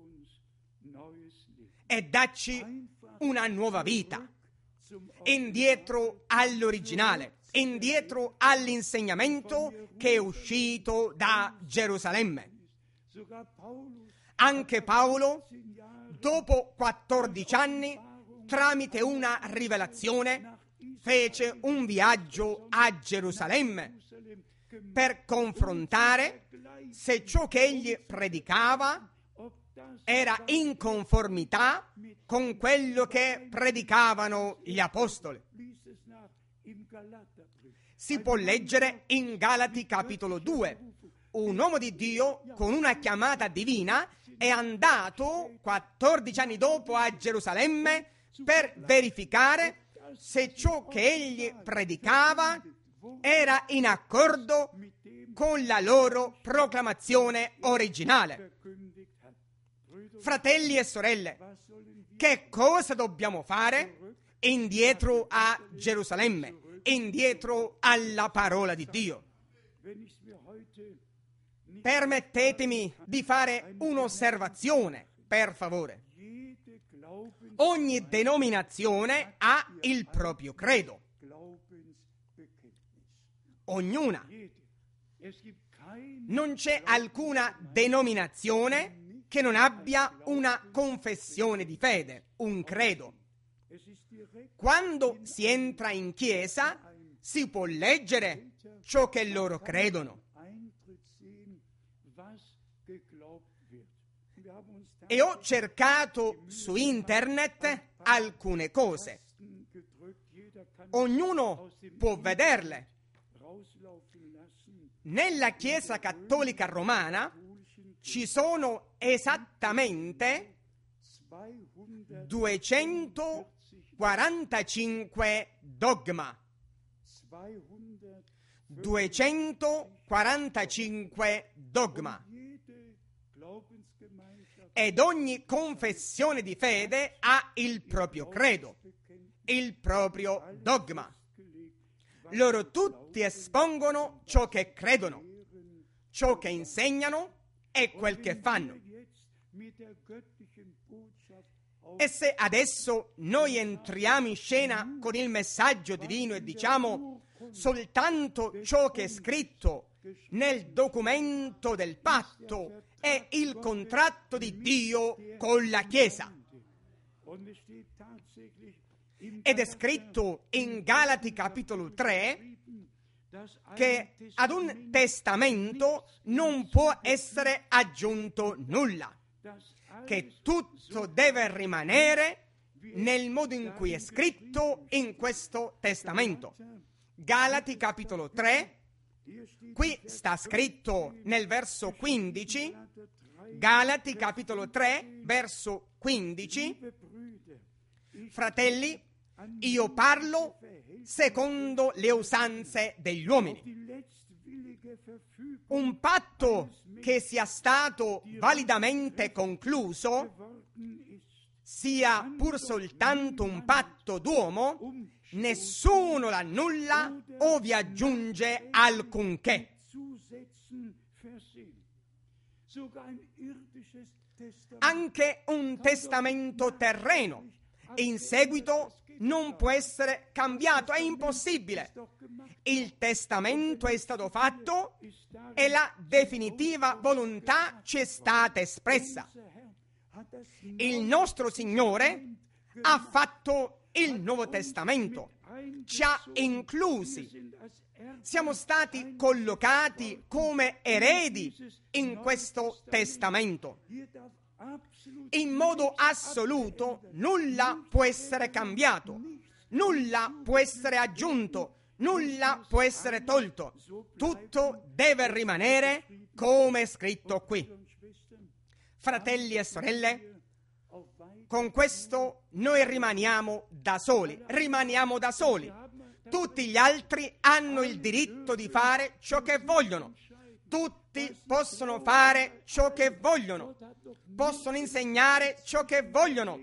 e dacci una nuova vita, indietro all'originale, indietro all'insegnamento che è uscito da Gerusalemme. Anche Paolo, dopo quattordici anni, tramite una rivelazione, fece un viaggio a Gerusalemme per confrontare se ciò che egli predicava era in conformità con quello che predicavano gli apostoli. Si può leggere in Galati capitolo due. Un uomo di Dio con una chiamata divina è andato quattordici anni dopo a Gerusalemme per verificare se ciò che egli predicava era in accordo con la loro proclamazione originale. Fratelli e sorelle, che cosa dobbiamo fare? Indietro a Gerusalemme, indietro alla parola di Dio. Permettetemi di fare un'osservazione, per favore. Ogni denominazione ha il proprio credo. Ognuna. Non c'è alcuna denominazione che non abbia una confessione di fede, un credo. Quando si entra in chiesa si può leggere ciò che loro credono. E ho cercato su internet alcune cose. Ognuno può vederle. Nella Chiesa Cattolica Romana ci sono esattamente duecentoquarantacinque dogma. duecentoquarantacinque dogma. Ed ogni confessione di fede ha il proprio credo, il proprio dogma. Loro tutti espongono ciò che credono, ciò che insegnano e quel che fanno. E se adesso noi entriamo in scena con il messaggio divino e diciamo soltanto ciò che è scritto nel documento del patto è il contratto di Dio con la Chiesa. Ed è scritto in Galati capitolo tre che ad un testamento non può essere aggiunto nulla, che tutto deve rimanere nel modo in cui è scritto in questo testamento. Galati capitolo tre, qui sta scritto nel verso quindici, Galati capitolo tre, verso quindici, fratelli, io parlo secondo le usanze degli uomini. Un patto che sia stato validamente concluso, sia pur soltanto un patto d'uomo, nessuno l'annulla o vi aggiunge alcunché. Anche un testamento terreno in seguito non può essere cambiato, è impossibile. Il testamento è stato fatto e la definitiva volontà ci è stata espressa. Il nostro Signore ha fatto il Nuovo Testamento, ci ha inclusi. Siamo stati collocati come eredi in questo testamento. In modo assoluto nulla può essere cambiato, nulla può essere aggiunto, nulla può essere tolto. Tutto deve rimanere come è scritto qui. Fratelli e sorelle, con questo noi rimaniamo da soli, rimaniamo da soli. Tutti gli altri hanno il diritto di fare ciò che vogliono. Tutti possono fare ciò che vogliono, possono insegnare ciò che vogliono.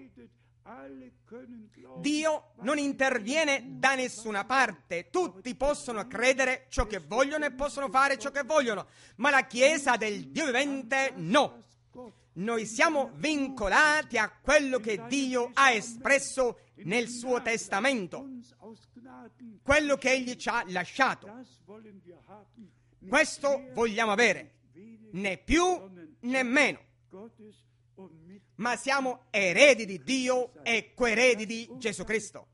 Dio non interviene da nessuna parte, tutti possono credere ciò che vogliono e possono fare ciò che vogliono, ma la Chiesa del Dio vivente no. Noi siamo vincolati a quello che Dio ha espresso nel suo testamento, quello che Egli ci ha lasciato. Questo vogliamo avere, né più né meno, ma siamo eredi di Dio e coeredi di Gesù Cristo.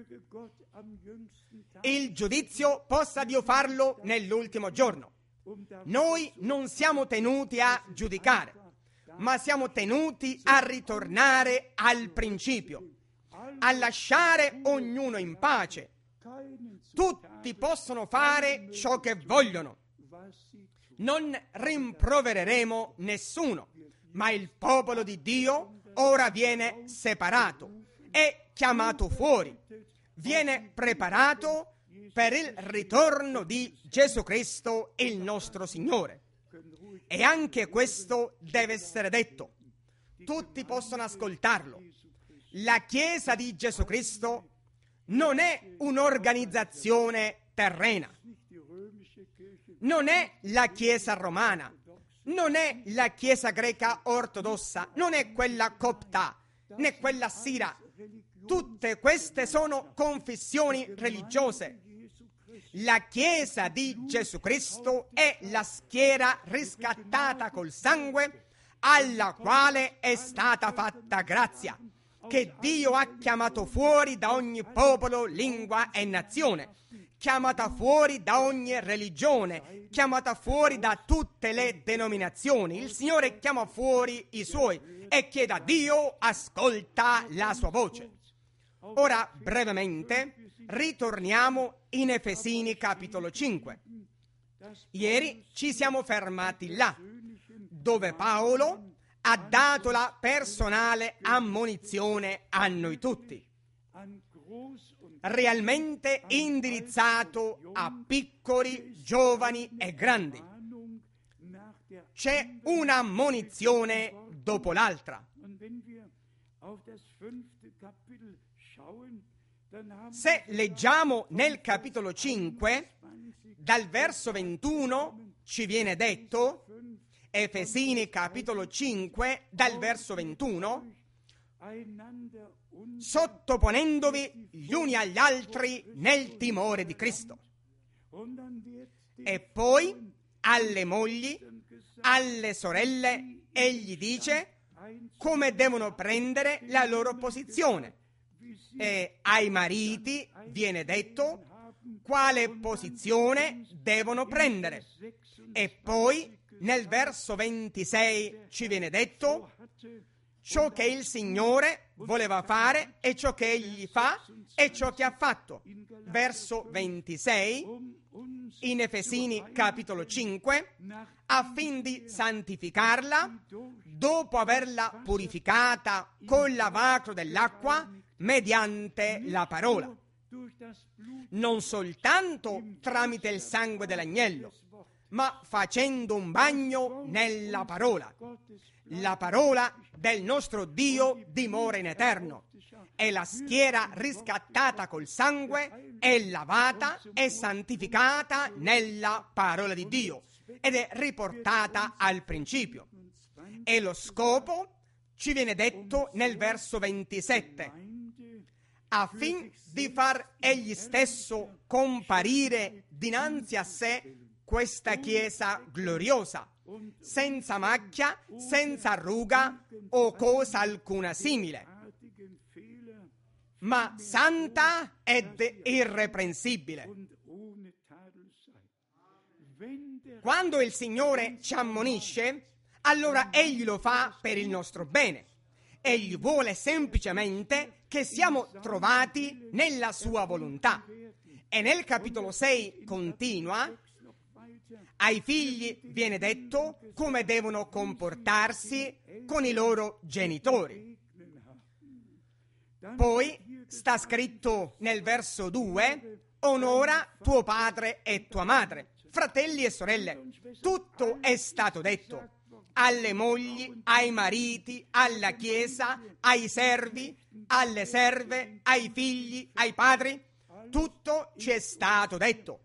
Il giudizio possa Dio farlo nell'ultimo giorno. Noi non siamo tenuti a giudicare, ma siamo tenuti a ritornare al principio, a lasciare ognuno in pace. Tutti possono fare ciò che vogliono. Non rimprovereremo nessuno, ma il popolo di Dio ora viene separato, è chiamato fuori, viene preparato per il ritorno di Gesù Cristo, il nostro Signore. E anche questo deve essere detto. Tutti possono ascoltarlo. La Chiesa di Gesù Cristo non è un'organizzazione terrena. Non è la Chiesa romana, non è la Chiesa greca ortodossa, non è quella copta, né quella sira. Tutte queste sono confessioni religiose. La Chiesa di Gesù Cristo è la schiera riscattata col sangue alla quale è stata fatta grazia, che Dio ha chiamato fuori da ogni popolo, lingua e nazione, chiamata fuori da ogni religione, chiamata fuori da tutte le denominazioni. Il Signore chiama fuori i Suoi e chiede a Dio, ascolta la Sua voce. Ora, brevemente, ritorniamo in Efesini capitolo cinque. Ieri ci siamo fermati là, dove Paolo ha dato la personale ammonizione a noi tutti, realmente indirizzato a piccoli, giovani e grandi. C'è un'ammonizione dopo l'altra. Se leggiamo nel capitolo cinque, dal verso ventuno ci viene detto, Efesini capitolo cinque, dal verso ventuno, sottoponendovi gli uni agli altri nel timore di Cristo. E poi alle mogli, alle sorelle, egli dice come devono prendere la loro posizione. E ai mariti viene detto quale posizione devono prendere. E poi nel verso ventisei ci viene detto ciò che il Signore voleva fare e ciò che egli fa e ciò che ha fatto. Verso ventisei in Efesini capitolo cinque, affin di santificarla dopo averla purificata col lavacro dell'acqua mediante la parola, non soltanto tramite il sangue dell'agnello, ma facendo un bagno nella parola. La parola del nostro Dio dimora in eterno, e la schiera riscattata col sangue è lavata e santificata nella parola di Dio ed è riportata al principio. E lo scopo ci viene detto nel verso ventisette, affin di far egli stesso comparire dinanzi a sé questa Chiesa gloriosa, senza macchia, senza ruga o cosa alcuna simile, ma santa ed irreprensibile. Quando il Signore ci ammonisce, allora Egli lo fa per il nostro bene. Egli vuole semplicemente che siamo trovati nella sua volontà. E nel capitolo sei continua: ai figli viene detto come devono comportarsi con i loro genitori. Poi sta scritto nel verso due: onora tuo padre e tua madre. Fratelli e sorelle, tutto è stato detto. Alle mogli, ai mariti, alla Chiesa, ai servi, alle serve, ai figli, ai padri. Tutto ci è stato detto.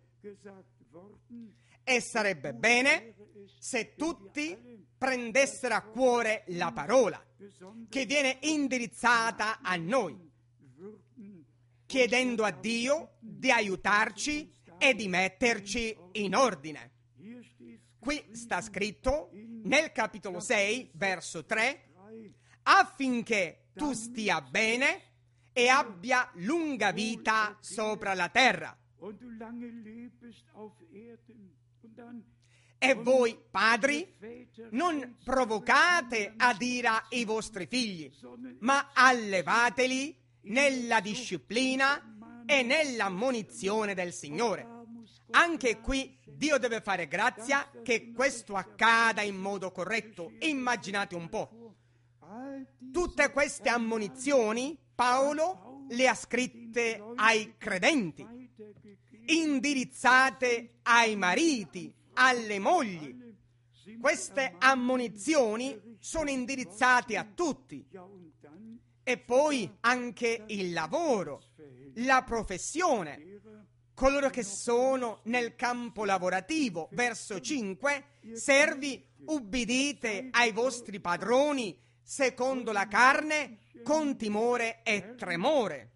E sarebbe bene se tutti prendessero a cuore la parola che viene indirizzata a noi, chiedendo a Dio di aiutarci e di metterci in ordine. Qui sta scritto nel capitolo sei, verso tre, affinché tu stia bene e abbia lunga vita sopra la terra. E voi, padri, non provocate ad ira i vostri figli, ma allevateli nella disciplina e nell'ammonizione del Signore. Anche qui Dio deve fare grazia che questo accada in modo corretto. Immaginate un po'. Tutte queste ammonizioni Paolo le ha scritte ai credenti, indirizzate ai mariti, alle mogli. Queste ammonizioni sono indirizzate a tutti. E poi anche il lavoro, la professione, coloro che sono nel campo lavorativo. Verso cinque: servi, ubbidite ai vostri padroni secondo la carne, con timore e tremore,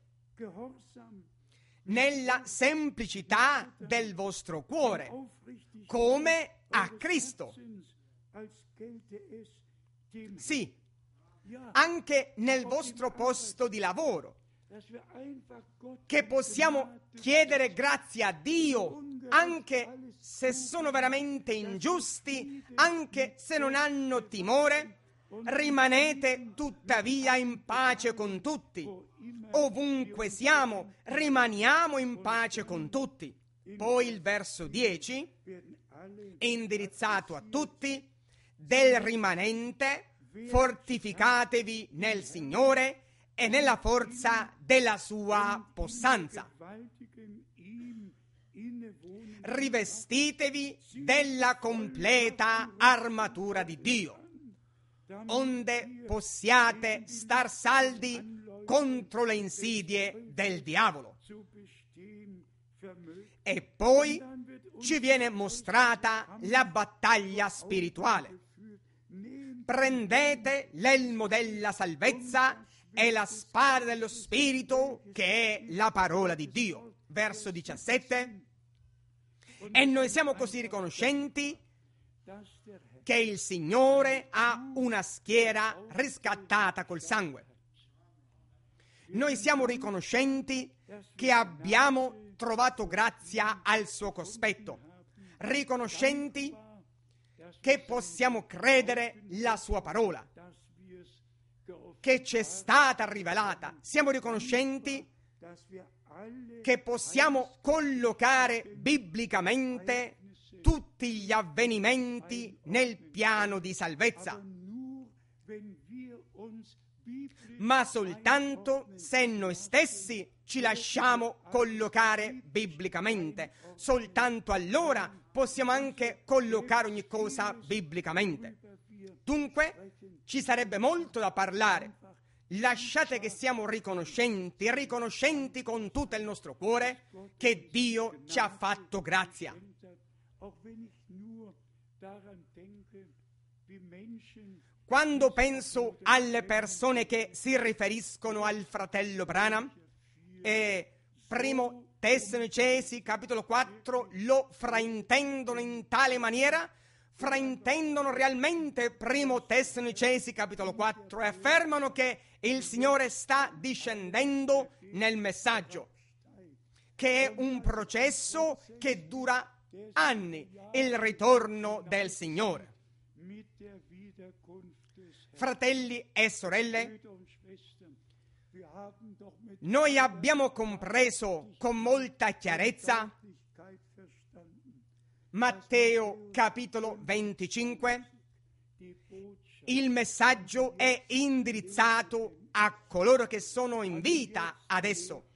nella semplicità del vostro cuore, come a Cristo. Sì, anche nel vostro posto di lavoro, che possiamo chiedere grazia a Dio, anche se sono veramente ingiusti, anche se non hanno timore. Rimanete tuttavia in pace con tutti. Ovunque siamo, rimaniamo in pace con tutti. Poi il verso dieci, indirizzato a tutti: del rimanente fortificatevi nel Signore e nella forza della sua possanza. Rivestitevi della completa armatura di Dio, onde possiate star saldi contro le insidie del diavolo. E poi ci viene mostrata la battaglia spirituale. Prendete l'elmo della salvezza è la spada dello Spirito, che è la parola di Dio. Verso diciassette. E noi siamo così riconoscenti che il Signore ha una schiera riscattata col sangue. Noi siamo riconoscenti che abbiamo trovato grazia al suo cospetto, riconoscenti che possiamo credere la sua parola, che ci è stata rivelata. Siamo riconoscenti che possiamo collocare biblicamente tutti gli avvenimenti nel piano di salvezza, ma soltanto se noi stessi ci lasciamo collocare biblicamente. Soltanto allora possiamo anche collocare ogni cosa biblicamente. Dunque ci sarebbe molto da parlare. Lasciate che siamo riconoscenti, riconoscenti con tutto il nostro cuore che Dio ci ha fatto grazia. Quando penso alle persone che si riferiscono al fratello Branham, e primo Tessalonicesi capitolo quattro lo fraintendono in tale maniera, fraintendono realmente primo Tessalonicesi capitolo quattro e affermano che il Signore sta discendendo nel messaggio, che è un processo che dura anni, il ritorno del Signore. Fratelli e sorelle, noi abbiamo compreso con molta chiarezza Matteo capitolo venticinque. Il messaggio è indirizzato a coloro che sono in vita adesso.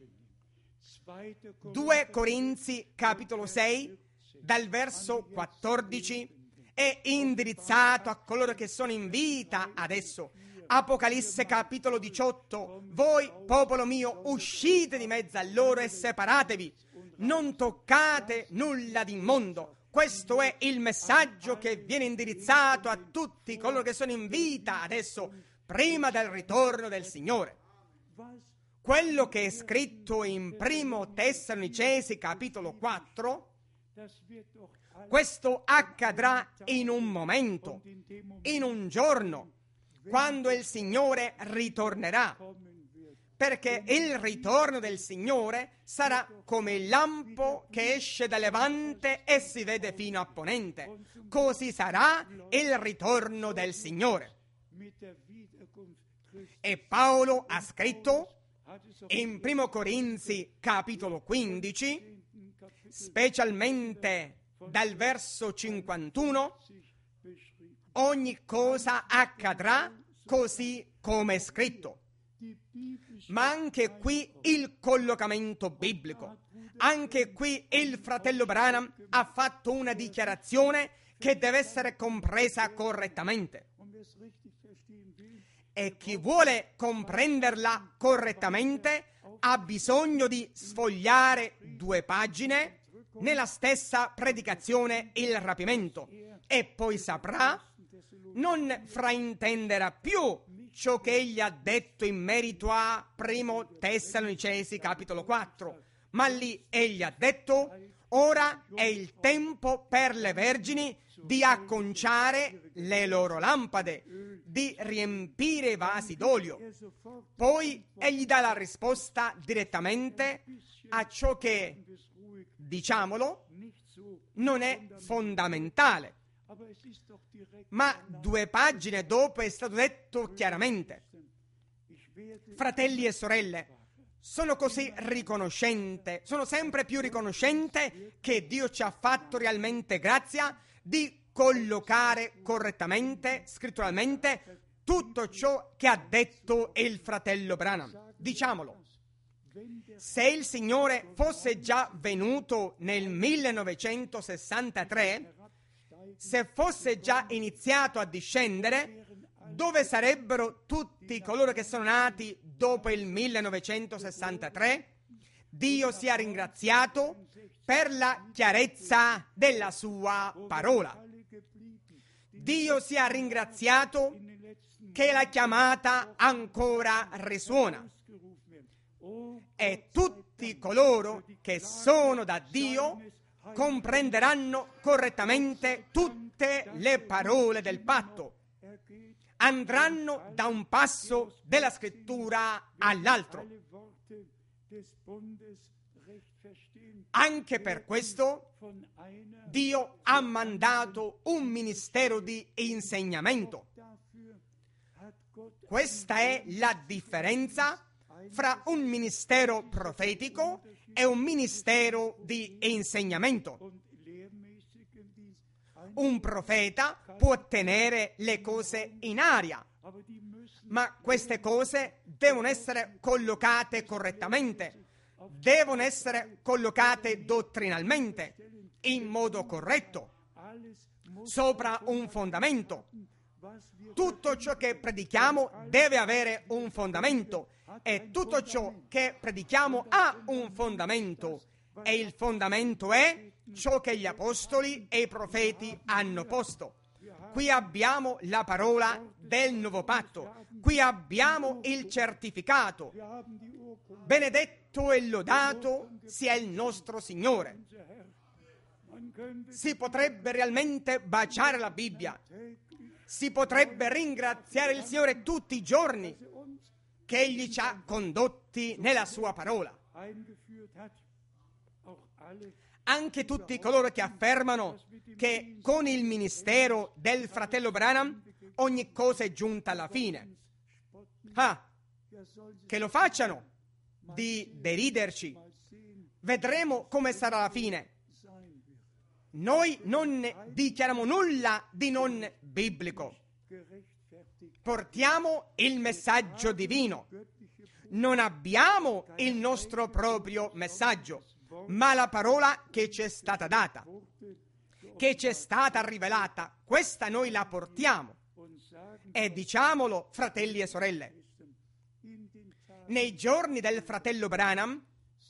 due Corinzi capitolo sei dal verso quattordici è indirizzato a coloro che sono in vita adesso. Apocalisse capitolo diciotto: voi, popolo mio, uscite di mezzo a loro e separatevi, non toccate nulla d'immondo. Questo è il messaggio che viene indirizzato a tutti coloro che sono in vita adesso, prima del ritorno del Signore. Quello che è scritto in primo Tessalonicesi capitolo quattro, questo accadrà in un momento, in un giorno, quando il Signore ritornerà, perché il ritorno del Signore sarà come il lampo che esce da levante e si vede fino a ponente. Così sarà il ritorno del Signore. E Paolo ha scritto in primo Corinzi capitolo quindici, specialmente dal verso cinquantuno, ogni cosa accadrà così come è scritto. Ma anche qui il collocamento biblico. Anche qui il fratello Branham ha fatto una dichiarazione che deve essere compresa correttamente. E chi vuole comprenderla correttamente ha bisogno di sfogliare due pagine nella stessa predicazione, il rapimento, e poi saprà, non fraintenderà più ciò che egli ha detto in merito a primo Tessalonicesi capitolo quattro, ma lì egli ha detto: ora è il tempo per le vergini di acconciare le loro lampade, di riempire i vasi d'olio. Poi egli dà la risposta direttamente a ciò che, diciamolo, non è fondamentale. Ma due pagine dopo è stato detto chiaramente: fratelli e sorelle, sono così riconoscente, sono sempre più riconoscente che Dio ci ha fatto realmente grazia di collocare correttamente, scritturalmente, tutto ciò che ha detto il fratello Branham. Diciamolo, se il Signore fosse già venuto nel millenovecentosessantatré, se fosse già iniziato a discendere, dove sarebbero tutti coloro che sono nati dopo il millenovecentosessantatré? Dio sia ringraziato per la chiarezza della sua parola. Dio sia ringraziato che la chiamata ancora risuona. E tutti coloro che sono da Dio comprenderanno correttamente tutte le parole del patto. Andranno da un passo della scrittura all'altro. Anche per questo Dio ha mandato un ministero di insegnamento. Questa è la differenza fra un ministero profetico e un ministero di insegnamento. Un profeta può tenere le cose in aria, ma queste cose devono essere collocate correttamente, devono essere collocate dottrinalmente, in modo corretto, sopra un fondamento. Tutto ciò che predichiamo deve avere un fondamento e tutto ciò che predichiamo ha un fondamento, e il fondamento è ciò che gli apostoli e i profeti hanno posto. Qui abbiamo la parola del nuovo patto, qui abbiamo il certificato. Benedetto e lodato sia il nostro Signore. Si potrebbe realmente baciare la Bibbia, si potrebbe ringraziare il Signore tutti i giorni che Egli ci ha condotti nella sua parola. Anche tutti coloro che affermano che con il ministero del fratello Branham ogni cosa è giunta alla fine. Ah, che lo facciano di deriderci. Vedremo come sarà la fine. Noi non dichiariamo nulla di non biblico. Portiamo il messaggio divino. Non abbiamo il nostro proprio messaggio, ma la parola che ci è stata data, che ci è stata rivelata, questa noi la portiamo. E diciamolo, fratelli e sorelle, nei giorni del fratello Branham,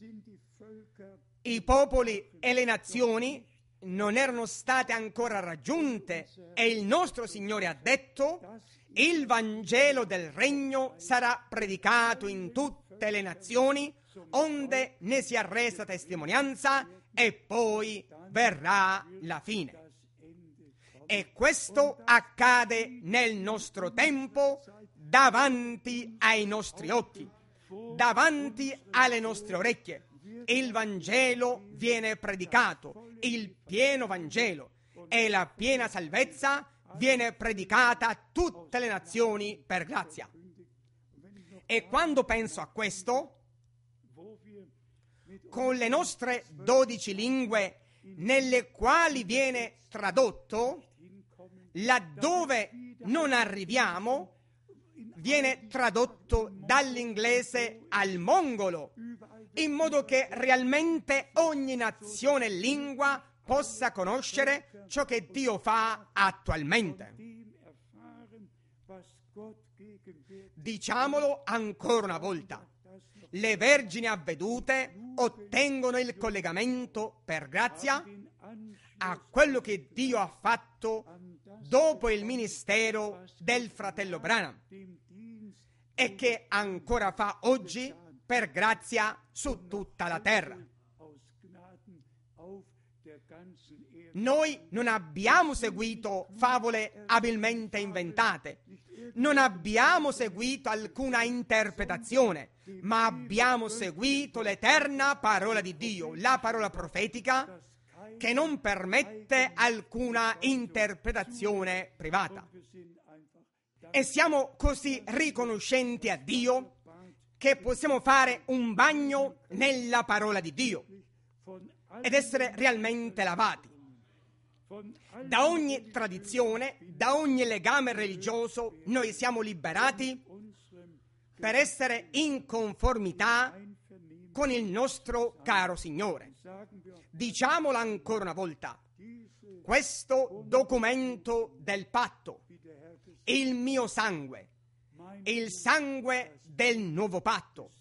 i popoli e le nazioni non erano state ancora raggiunte e il nostro Signore ha detto: il Vangelo del Regno sarà predicato in tutte le nazioni, onde ne sia resa testimonianza, e poi verrà la fine. E questo accade nel nostro tempo, davanti ai nostri occhi, davanti alle nostre orecchie. Il Vangelo viene predicato, il pieno Vangelo, e la piena salvezza viene predicata a tutte le nazioni per grazia. E quando penso a questo, con le nostre dodici lingue nelle quali viene tradotto, laddove non arriviamo, viene tradotto dall'inglese al mongolo, in modo che realmente ogni nazione e lingua possa conoscere ciò che Dio fa attualmente. Diciamolo ancora una volta: le vergini avvedute ottengono il collegamento per grazia a quello che Dio ha fatto dopo il ministero del fratello Branham e che ancora fa oggi per grazia su tutta la terra. Noi non abbiamo seguito favole abilmente inventate, non abbiamo seguito alcuna interpretazione, ma abbiamo seguito l'eterna parola di Dio, la parola profetica, che non permette alcuna interpretazione privata. E siamo così riconoscenti a Dio che possiamo fare un bagno nella parola di Dio ed essere realmente lavati da ogni tradizione, da ogni legame religioso. Noi siamo liberati per essere in conformità con il nostro caro Signore. Diciamolo ancora una volta: questo documento del patto, il mio sangue, il sangue del nuovo patto.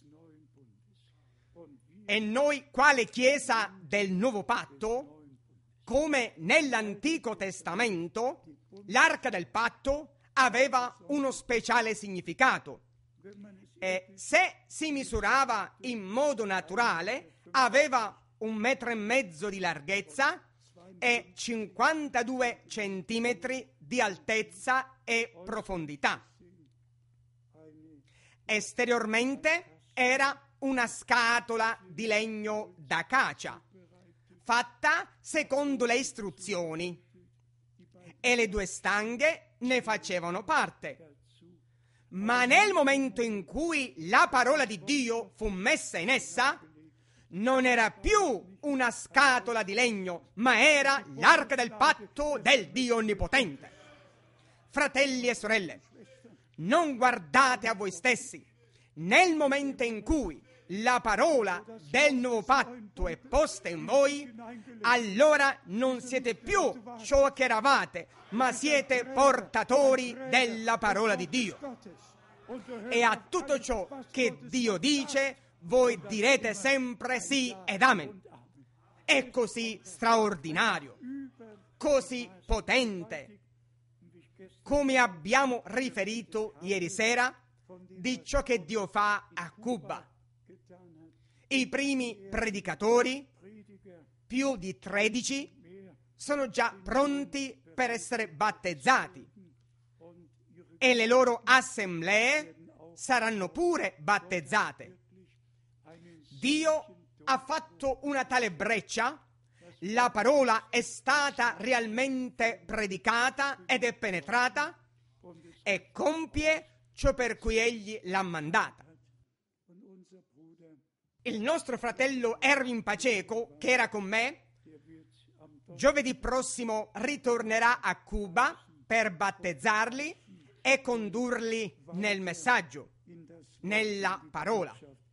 E noi, quale Chiesa del nuovo patto, come nell'Antico Testamento, l'arca del patto aveva uno speciale significato e se si misurava in modo naturale aveva un metro e mezzo di larghezza e cinquantadue centimetri di altezza e profondità. Esteriormente era una scatola di legno d'acacia, fatta secondo le istruzioni, e le due stanghe ne facevano parte. Ma nel momento in cui la parola di Dio fu messa in essa, non era più una scatola di legno, ma era l'arca del patto del Dio Onnipotente. Fratelli e sorelle, non guardate a voi stessi. Nel momento in cui la parola del nuovo patto è posta in voi, allora non siete più ciò che eravate, ma siete portatori della parola di Dio. E a tutto ciò che Dio dice, voi direte sempre sì ed amen. È così straordinario, così potente, come abbiamo riferito ieri sera, di ciò che Dio fa a Cuba. I primi predicatori, più di tredici, sono già pronti per essere battezzati e le loro assemblee saranno pure battezzate. Dio ha fatto una tale breccia, la parola è stata realmente predicata ed è penetrata e compie ciò per cui egli l'ha mandata. Il nostro fratello Erwin Paceco, che era con me, giovedì prossimo ritornerà a Cuba per battezzarli e condurli nel messaggio, nella parola.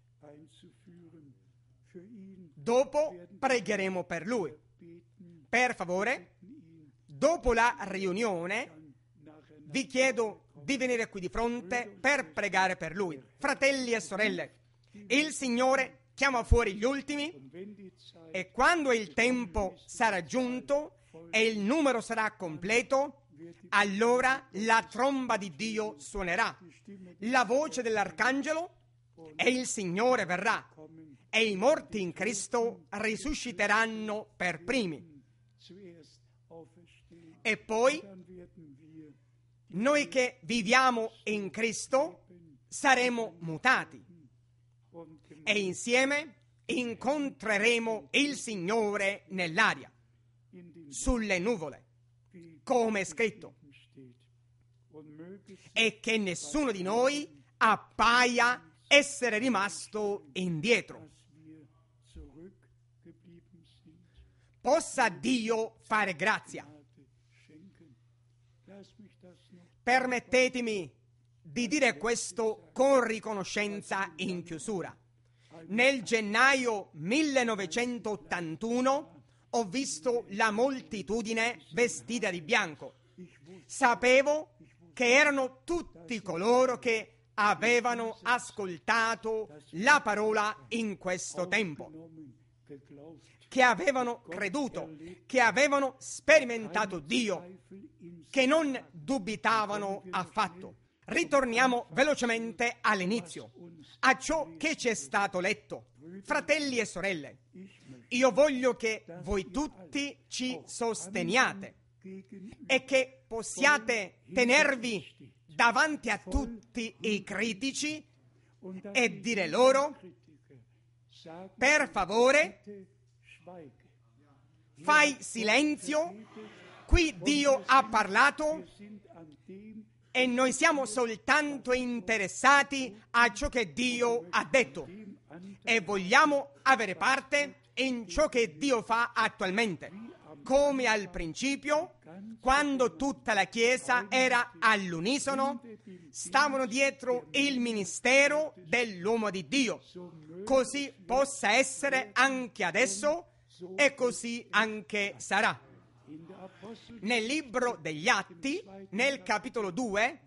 Dopo pregheremo per lui. Per favore, dopo la riunione, vi chiedo di venire qui di fronte per pregare per lui. Fratelli e sorelle, il Signore chiama fuori gli ultimi e quando il tempo sarà giunto e il numero sarà completo, allora la tromba di Dio suonerà, la voce dell'arcangelo, e il Signore verrà e i morti in Cristo risusciteranno per primi. E poi noi che viviamo in Cristo saremo mutati e insieme incontreremo il Signore nell'aria, sulle nuvole, come è scritto, e che nessuno di noi appaia essere rimasto indietro. Possa Dio fare grazia. Permettetemi di dire questo con riconoscenza in chiusura. Nel gennaio millenovecentottantuno ho visto la moltitudine vestita di bianco. Sapevo che erano tutti coloro che avevano ascoltato la parola in questo tempo, che avevano creduto, che avevano sperimentato Dio, che non dubitavano affatto. Ritorniamo velocemente all'inizio, a ciò che ci è stato letto. Fratelli e sorelle, io voglio che voi tutti ci sosteniate e che possiate tenervi davanti a tutti i critici e dire loro: per favore, fai silenzio, qui Dio ha parlato e noi siamo soltanto interessati a ciò che Dio ha detto e vogliamo avere parte in ciò che Dio fa attualmente, come al principio, quando tutta la Chiesa era all'unisono, stavano dietro il ministero dell'uomo di Dio. Così possa essere anche adesso e così anche sarà. Nel libro degli Atti, nel capitolo due,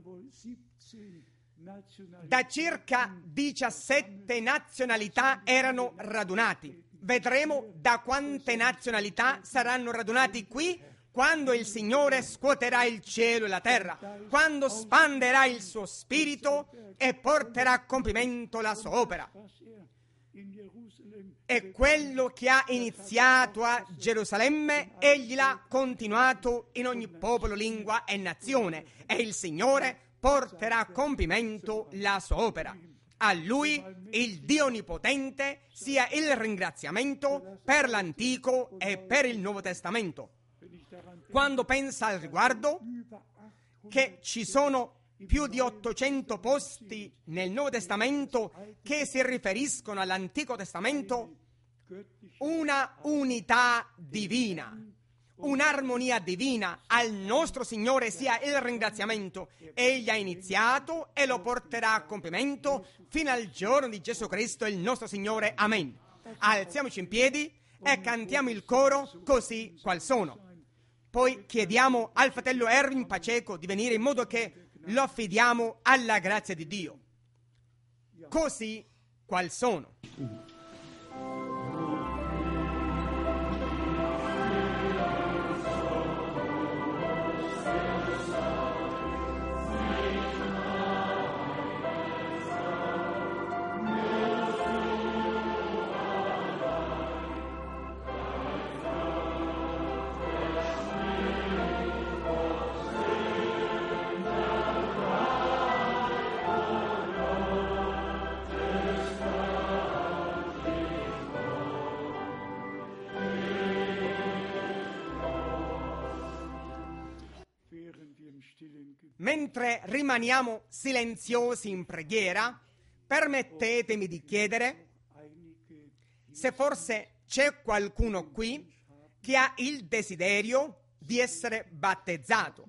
da circa diciassette nazionalità erano radunati. Vedremo da quante nazionalità saranno radunati qui quando il Signore scuoterà il cielo e la terra, quando spanderà il suo spirito e porterà a compimento la sua opera. E quello che ha iniziato a Gerusalemme, egli l'ha continuato in ogni popolo, lingua e nazione, e il Signore porterà a compimento la sua opera. A Lui, il Dio Onnipotente, sia il ringraziamento per l'Antico e per il Nuovo Testamento. Quando pensa al riguardo che ci sono più di ottocento posti nel Nuovo Testamento che si riferiscono all'Antico Testamento, una unità divina, un'armonia divina, al nostro Signore sia il ringraziamento. Egli ha iniziato e lo porterà a compimento fino al giorno di Gesù Cristo il nostro Signore. Amen. Alziamoci in piedi e cantiamo il coro Così qual sono. Poi chiediamo al fratello Erwin Pacheco di venire in modo che lo affidiamo alla grazia di Dio. Così qual sono. Mentre rimaniamo silenziosi in preghiera, permettetemi di chiedere se forse c'è qualcuno qui che ha il desiderio di essere battezzato.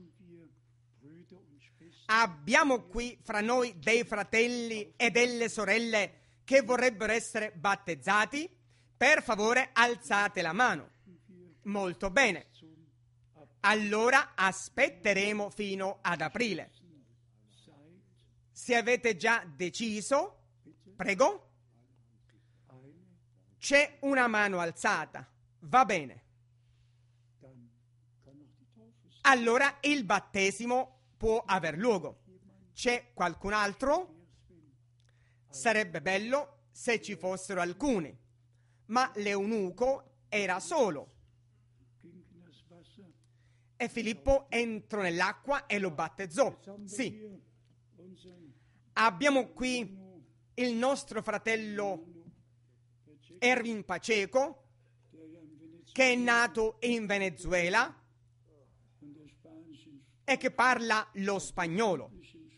Abbiamo qui fra noi dei fratelli e delle sorelle che vorrebbero essere battezzati? Per favore alzate la mano. Molto bene. Allora aspetteremo fino ad aprile. Se avete già deciso, prego. C'è una mano alzata. Va bene. Allora il battesimo può aver luogo. C'è qualcun altro? Sarebbe bello se ci fossero alcuni, ma l'eunuco era solo. E Filippo entrò nell'acqua e lo battezzò. Sì. Abbiamo qui il nostro fratello Erwin Pacheco, che è nato in Venezuela e che parla lo spagnolo,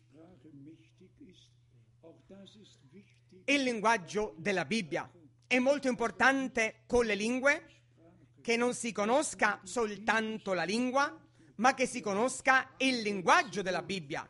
il linguaggio della Bibbia. È molto importante con le lingue che non si conosca soltanto la lingua, ma che si conosca il linguaggio della Bibbia,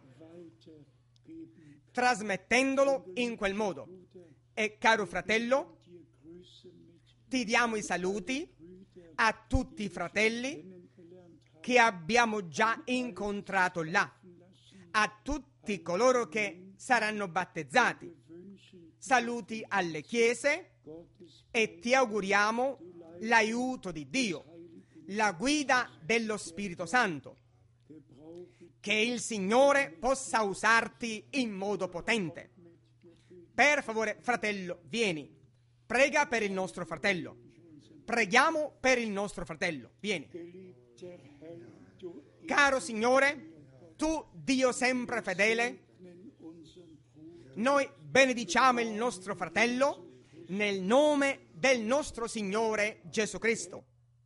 trasmettendolo in quel modo. E caro fratello, ti diamo i saluti a tutti i fratelli che abbiamo già incontrato là, a tutti coloro che saranno battezzati. Saluti alle chiese e ti auguriamo l'aiuto di Dio, la guida dello Spirito Santo, che il Signore possa usarti in modo potente. Per favore, fratello, vieni, prega per il nostro fratello. Preghiamo per il nostro fratello, vieni. Caro Signore, tu, Dio sempre fedele, noi benediciamo il nostro fratello nel nome del nostro Signore Gesù Cristo.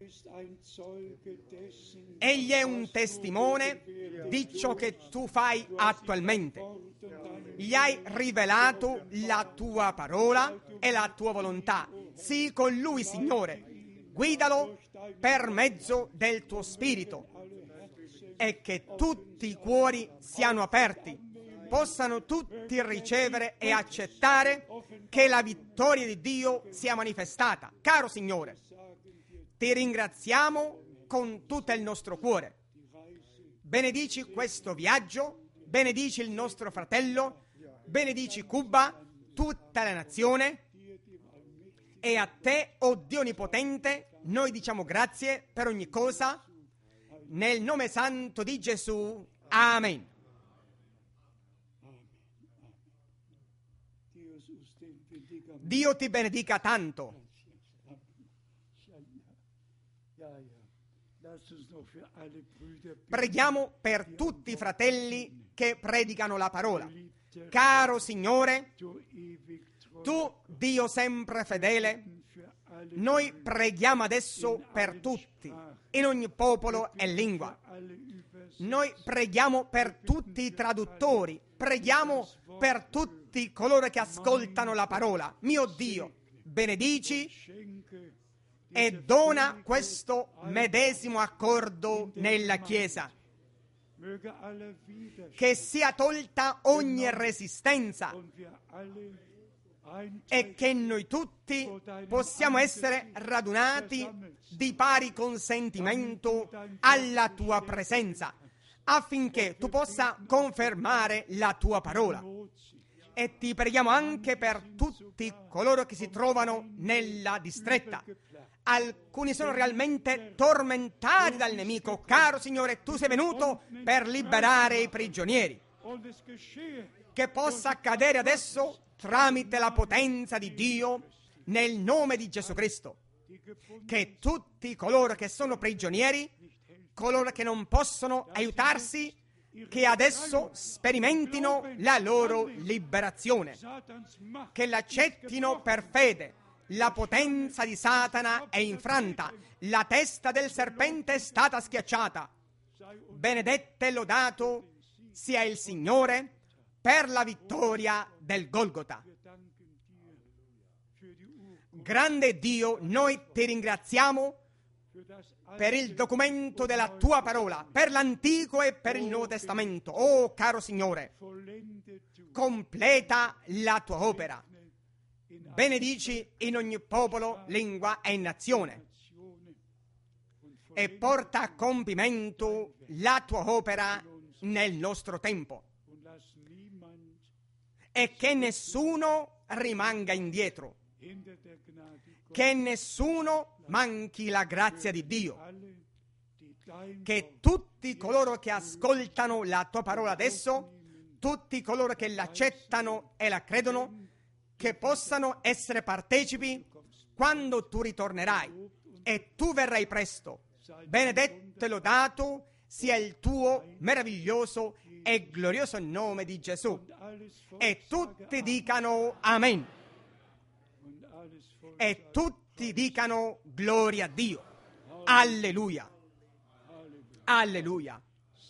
Egli è un testimone di ciò che tu fai attualmente. Gli hai rivelato la tua parola e la tua volontà. Sii con lui, Signore. Guidalo per mezzo del tuo Spirito e che tutti i cuori siano aperti, possano tutti ricevere e accettare che la vittoria di Dio sia manifestata. Caro Signore, ti ringraziamo con tutto il nostro cuore. Benedici questo viaggio, benedici il nostro fratello, benedici Cuba, tutta la nazione, e a te, o Dio Onnipotente, noi diciamo grazie per ogni cosa, nel nome santo di Gesù. Amen. Dio ti benedica tanto. Preghiamo per tutti i fratelli che predicano la parola. Caro Signore, tu, Dio sempre fedele, noi preghiamo adesso per tutti, in ogni popolo e lingua. Noi preghiamo per tutti i traduttori, preghiamo per tutti coloro che ascoltano la parola. Mio Dio, benedici e dona questo medesimo accordo nella Chiesa. Che sia tolta ogni resistenza e che noi tutti possiamo essere radunati di pari consentimento alla tua presenza, affinché tu possa confermare la tua parola. E ti preghiamo anche per tutti coloro che si trovano nella distretta. Alcuni sono realmente tormentati dal nemico. Caro Signore, tu sei venuto per liberare i prigionieri. Che possa accadere adesso tramite la potenza di Dio nel nome di Gesù Cristo. Che tutti coloro che sono prigionieri, coloro che non possono aiutarsi, che adesso sperimentino la loro liberazione, che l'accettino per fede. La potenza di Satana è infranta, la testa del serpente è stata schiacciata. Benedetto e lodato sia il Signore per la vittoria del Golgota. Grande Dio, noi ti ringraziamo per il documento della tua parola, per l'Antico e per il Nuovo Testamento. Oh, caro Signore, completa la tua opera. Benedici in ogni popolo, lingua e nazione e porta a compimento la tua opera nel nostro tempo e che nessuno rimanga indietro, che nessuno manchi la grazia di Dio, che tutti coloro che ascoltano la tua parola adesso, tutti coloro che l'accettano e la credono, che possano essere partecipi quando tu ritornerai e tu verrai presto. Benedetto e lodato sia il tuo meraviglioso e glorioso nome di Gesù. E tutti dicano Amen. E tutti dicano gloria a Dio. Alleluia. Alleluia.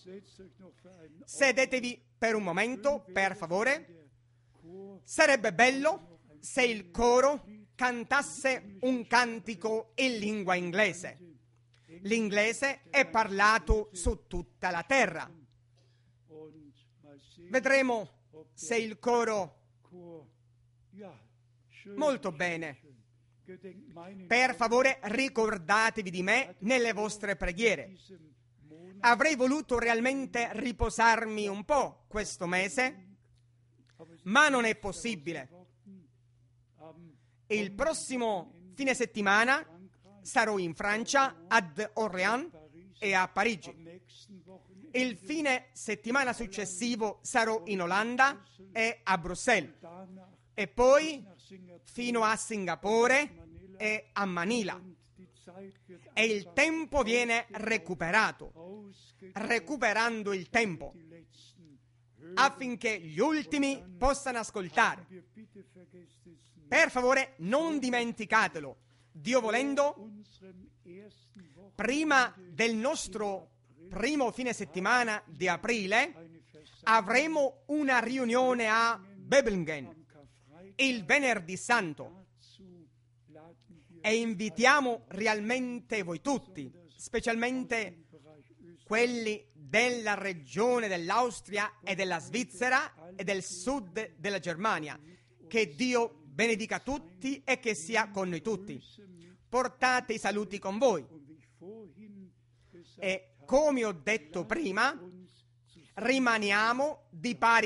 Sedetevi per un momento, per favore. Sarebbe bello se il coro cantasse un cantico in lingua inglese. L'inglese è parlato su tutta la terra. Vedremo se il coro... Molto bene. Per favore, ricordatevi di me nelle vostre preghiere. Avrei voluto realmente riposarmi un po' questo mese, ma non è possibile. Il prossimo fine settimana sarò in Francia, ad Orléans e a Parigi. Il fine settimana successivo sarò in Olanda e a Bruxelles. E poi fino a Singapore e a Manila. E il tempo viene recuperato, recuperando il tempo, affinché gli ultimi possano ascoltare. Per favore, non dimenticatelo. Dio volendo, prima del nostro primo fine settimana di aprile, avremo una riunione a Böblingen, il venerdì santo. E invitiamo realmente voi tutti, specialmente quelli della regione dell'Austria e della Svizzera e del sud della Germania. Che Dio benedica tutti e che sia con noi tutti. Portate i saluti con voi. E come ho detto prima, rimaniamo di pari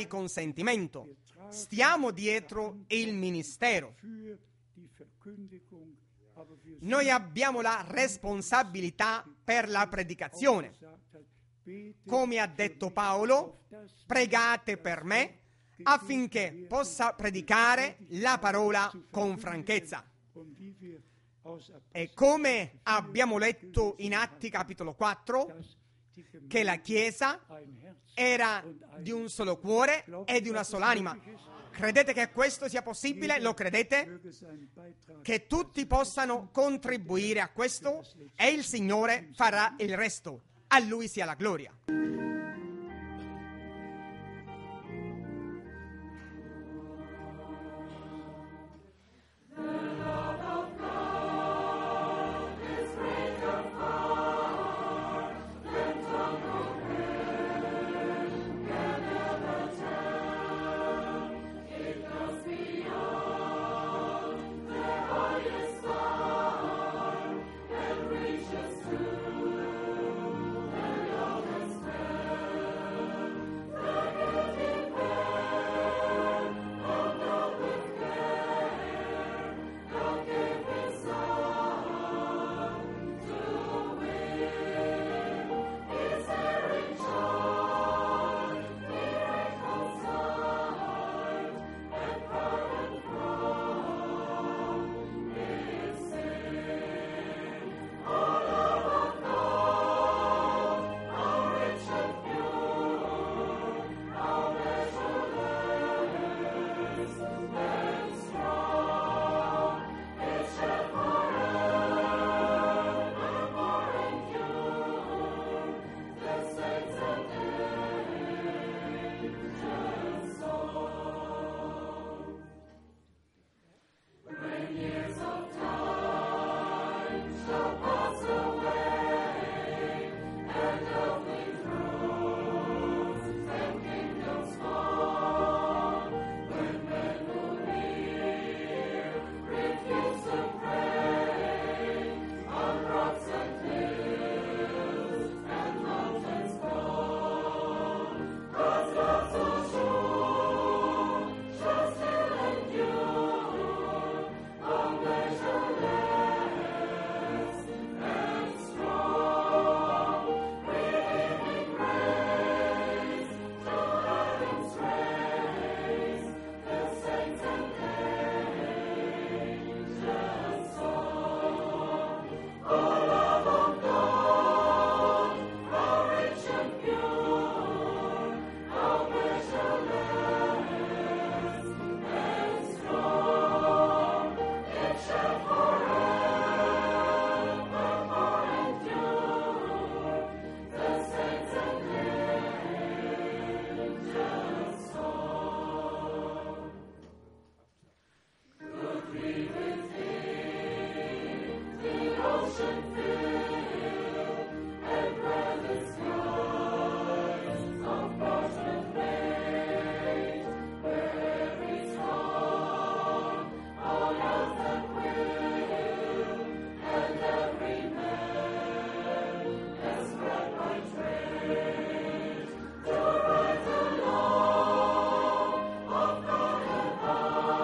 consentimento. Stiamo dietro il ministero. noi abbiamo la responsabilità per la predicazione. Come ha detto Paolo, pregate per me affinché possa predicare la parola con franchezza. E come abbiamo letto in Atti capitolo quattro, che la Chiesa era di un solo cuore e di una sola anima. Credete che questo sia possibile? Lo credete? Che tutti possano contribuire a questo e il Signore farà il resto. A Lui sia la gloria.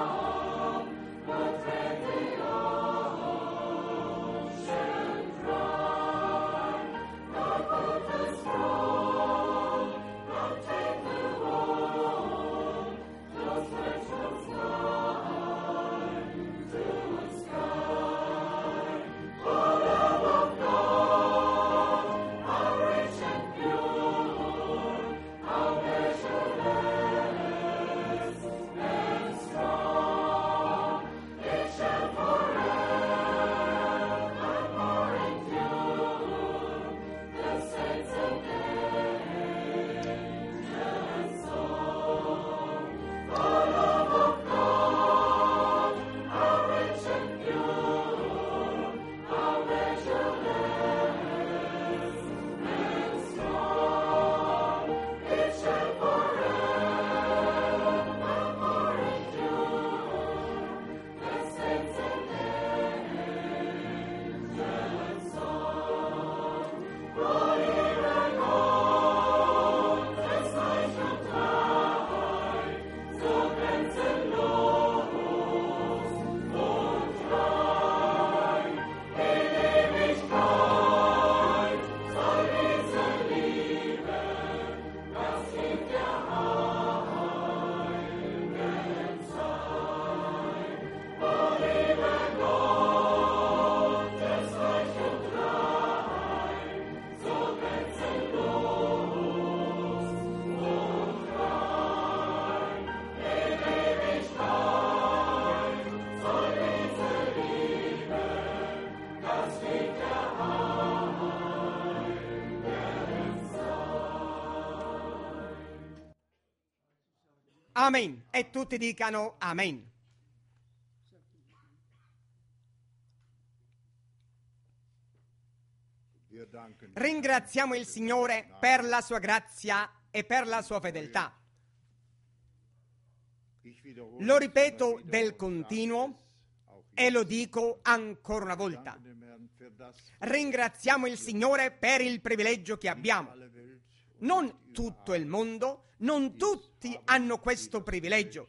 Draw Amen. E tutti dicano Amen. Ringraziamo il Signore per la sua grazia e per la sua fedeltà. Lo ripeto del continuo e lo dico ancora una volta. Ringraziamo il Signore per il privilegio che abbiamo. Non tutto il mondo, non tutti hanno questo privilegio.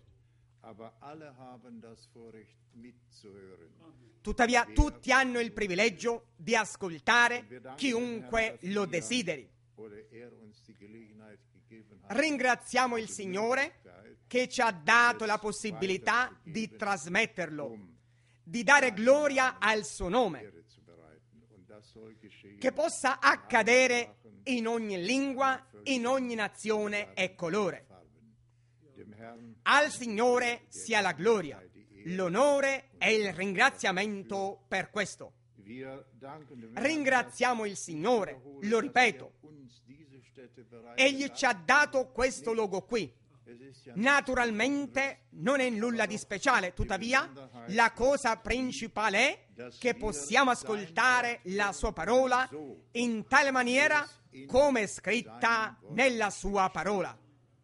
Tuttavia tutti hanno il privilegio di ascoltare chiunque lo desideri. Ringraziamo il Signore che ci ha dato la possibilità di trasmetterlo, di dare gloria al suo nome, che possa accadere in ogni lingua, in ogni nazione e colore. Al Signore sia la gloria, l'onore e il ringraziamento per questo. Ringraziamo il Signore, lo ripeto. Egli ci ha dato questo luogo qui. Naturalmente non è nulla di speciale, tuttavia la cosa principale è che possiamo ascoltare la sua parola in tale maniera come è scritta nella sua parola.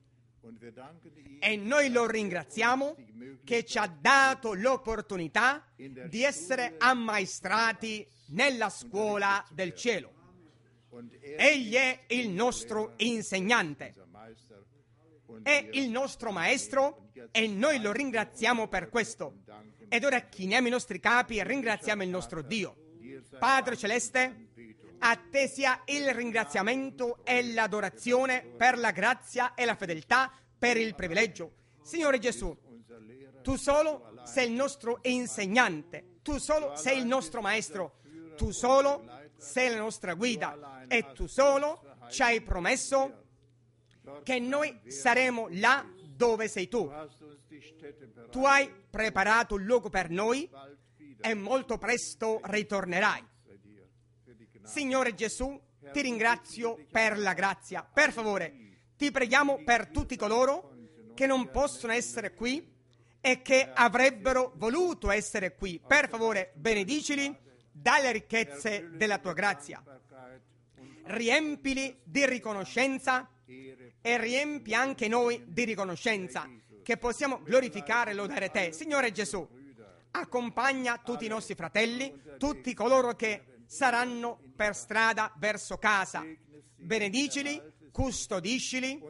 E noi lo ringraziamo che ci ha dato l'opportunità di essere ammaestrati nella scuola del cielo. Egli è il nostro insegnante, è il nostro maestro e noi lo ringraziamo per questo. Ed ora chiniamo i nostri capi e ringraziamo il nostro Dio. Padre Celeste, a te sia il ringraziamento e l'adorazione per la grazia e la fedeltà, per il privilegio. Signore Gesù, tu solo sei il nostro insegnante, tu solo sei il nostro maestro, tu solo sei la nostra guida e tu solo ci hai promesso che noi saremo là dove sei tu. Tu hai preparato un luogo per noi e molto presto ritornerai. Signore Gesù, ti ringrazio per la grazia. Per favore, ti preghiamo per tutti coloro che non possono essere qui e che avrebbero voluto essere qui. Per favore, benedicili dalle ricchezze della tua grazia. Riempili di riconoscenza e riempi anche noi di riconoscenza, che possiamo glorificare e lodare te. Signore Gesù, accompagna tutti i nostri fratelli, tutti coloro che saranno per strada verso casa. Benedicili, custodiscili,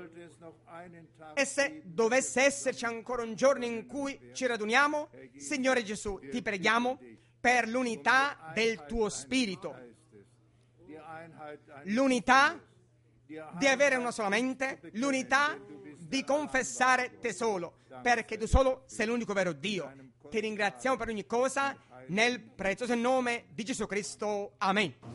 e se dovesse esserci ancora un giorno in cui ci raduniamo, Signore Gesù, ti preghiamo per l'unità del tuo spirito, l'unità di avere una sola mente, l'unità di confessare te solo, perché tu solo sei l'unico vero Dio. Ti ringraziamo per ogni cosa, nel prezioso nome di Gesù Cristo. Amen.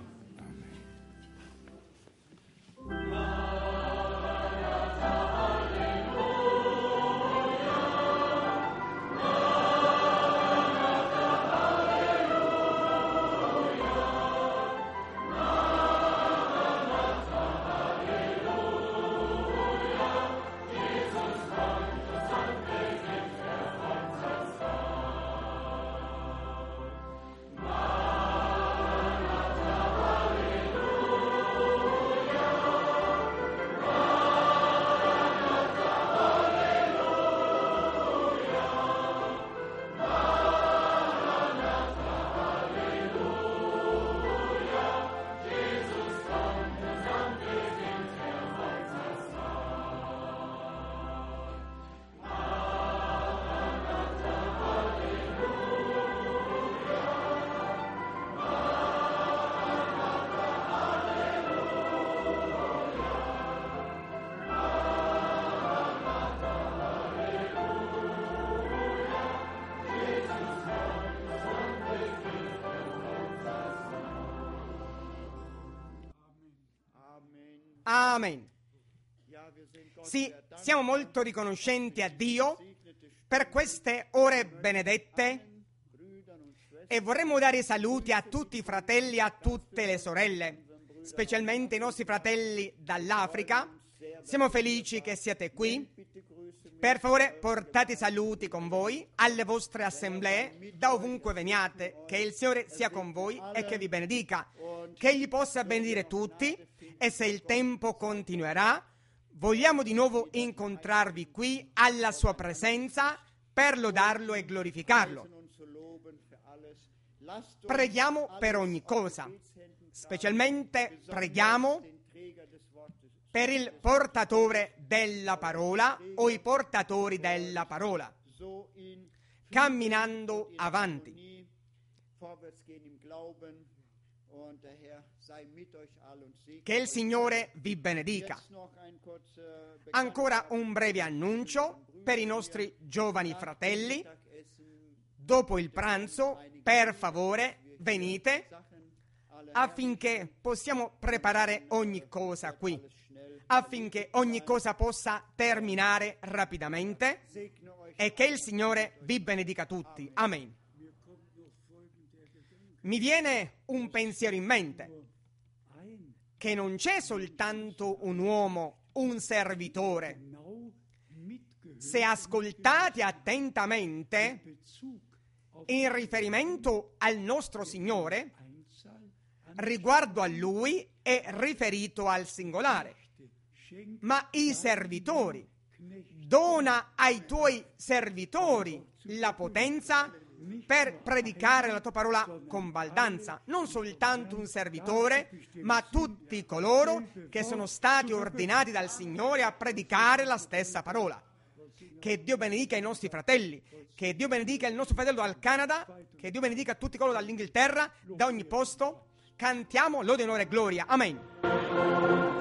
Amen. Sì, siamo molto riconoscenti a Dio per queste ore benedette e vorremmo dare saluti a tutti i fratelli e a tutte le sorelle, specialmente i nostri fratelli dall'Africa. Siamo felici che siate qui. Per favore, portate saluti con voi alle vostre assemblee, da ovunque veniate. Che il Signore sia con voi e che vi benedica. Che Egli possa benedire tutti, e se il tempo continuerà, vogliamo di nuovo incontrarvi qui alla sua presenza per lodarlo e glorificarlo. Preghiamo per ogni cosa, specialmente preghiamo per il portatore della parola o i portatori della parola, camminando avanti. Che il Signore vi benedica. Ancora un breve annuncio per i nostri giovani fratelli. Dopo il pranzo, per favore, venite affinché possiamo preparare ogni cosa qui, affinché ogni cosa possa terminare rapidamente e che il Signore vi benedica tutti. Amen. Mi viene un pensiero in mente, che non c'è soltanto un uomo, un servitore. Se ascoltate attentamente, in riferimento al nostro Signore, riguardo a Lui è riferito al singolare. Ma i servitori, dona ai tuoi servitori la potenza per predicare la tua parola con baldanza. Non soltanto un servitore, ma tutti coloro che sono stati ordinati dal Signore a predicare la stessa parola. Che Dio benedica i nostri fratelli, che Dio benedica il nostro fratello dal Canada, che Dio benedica tutti coloro dall'Inghilterra, da ogni posto. Cantiamo lode, onore e gloria. Amen.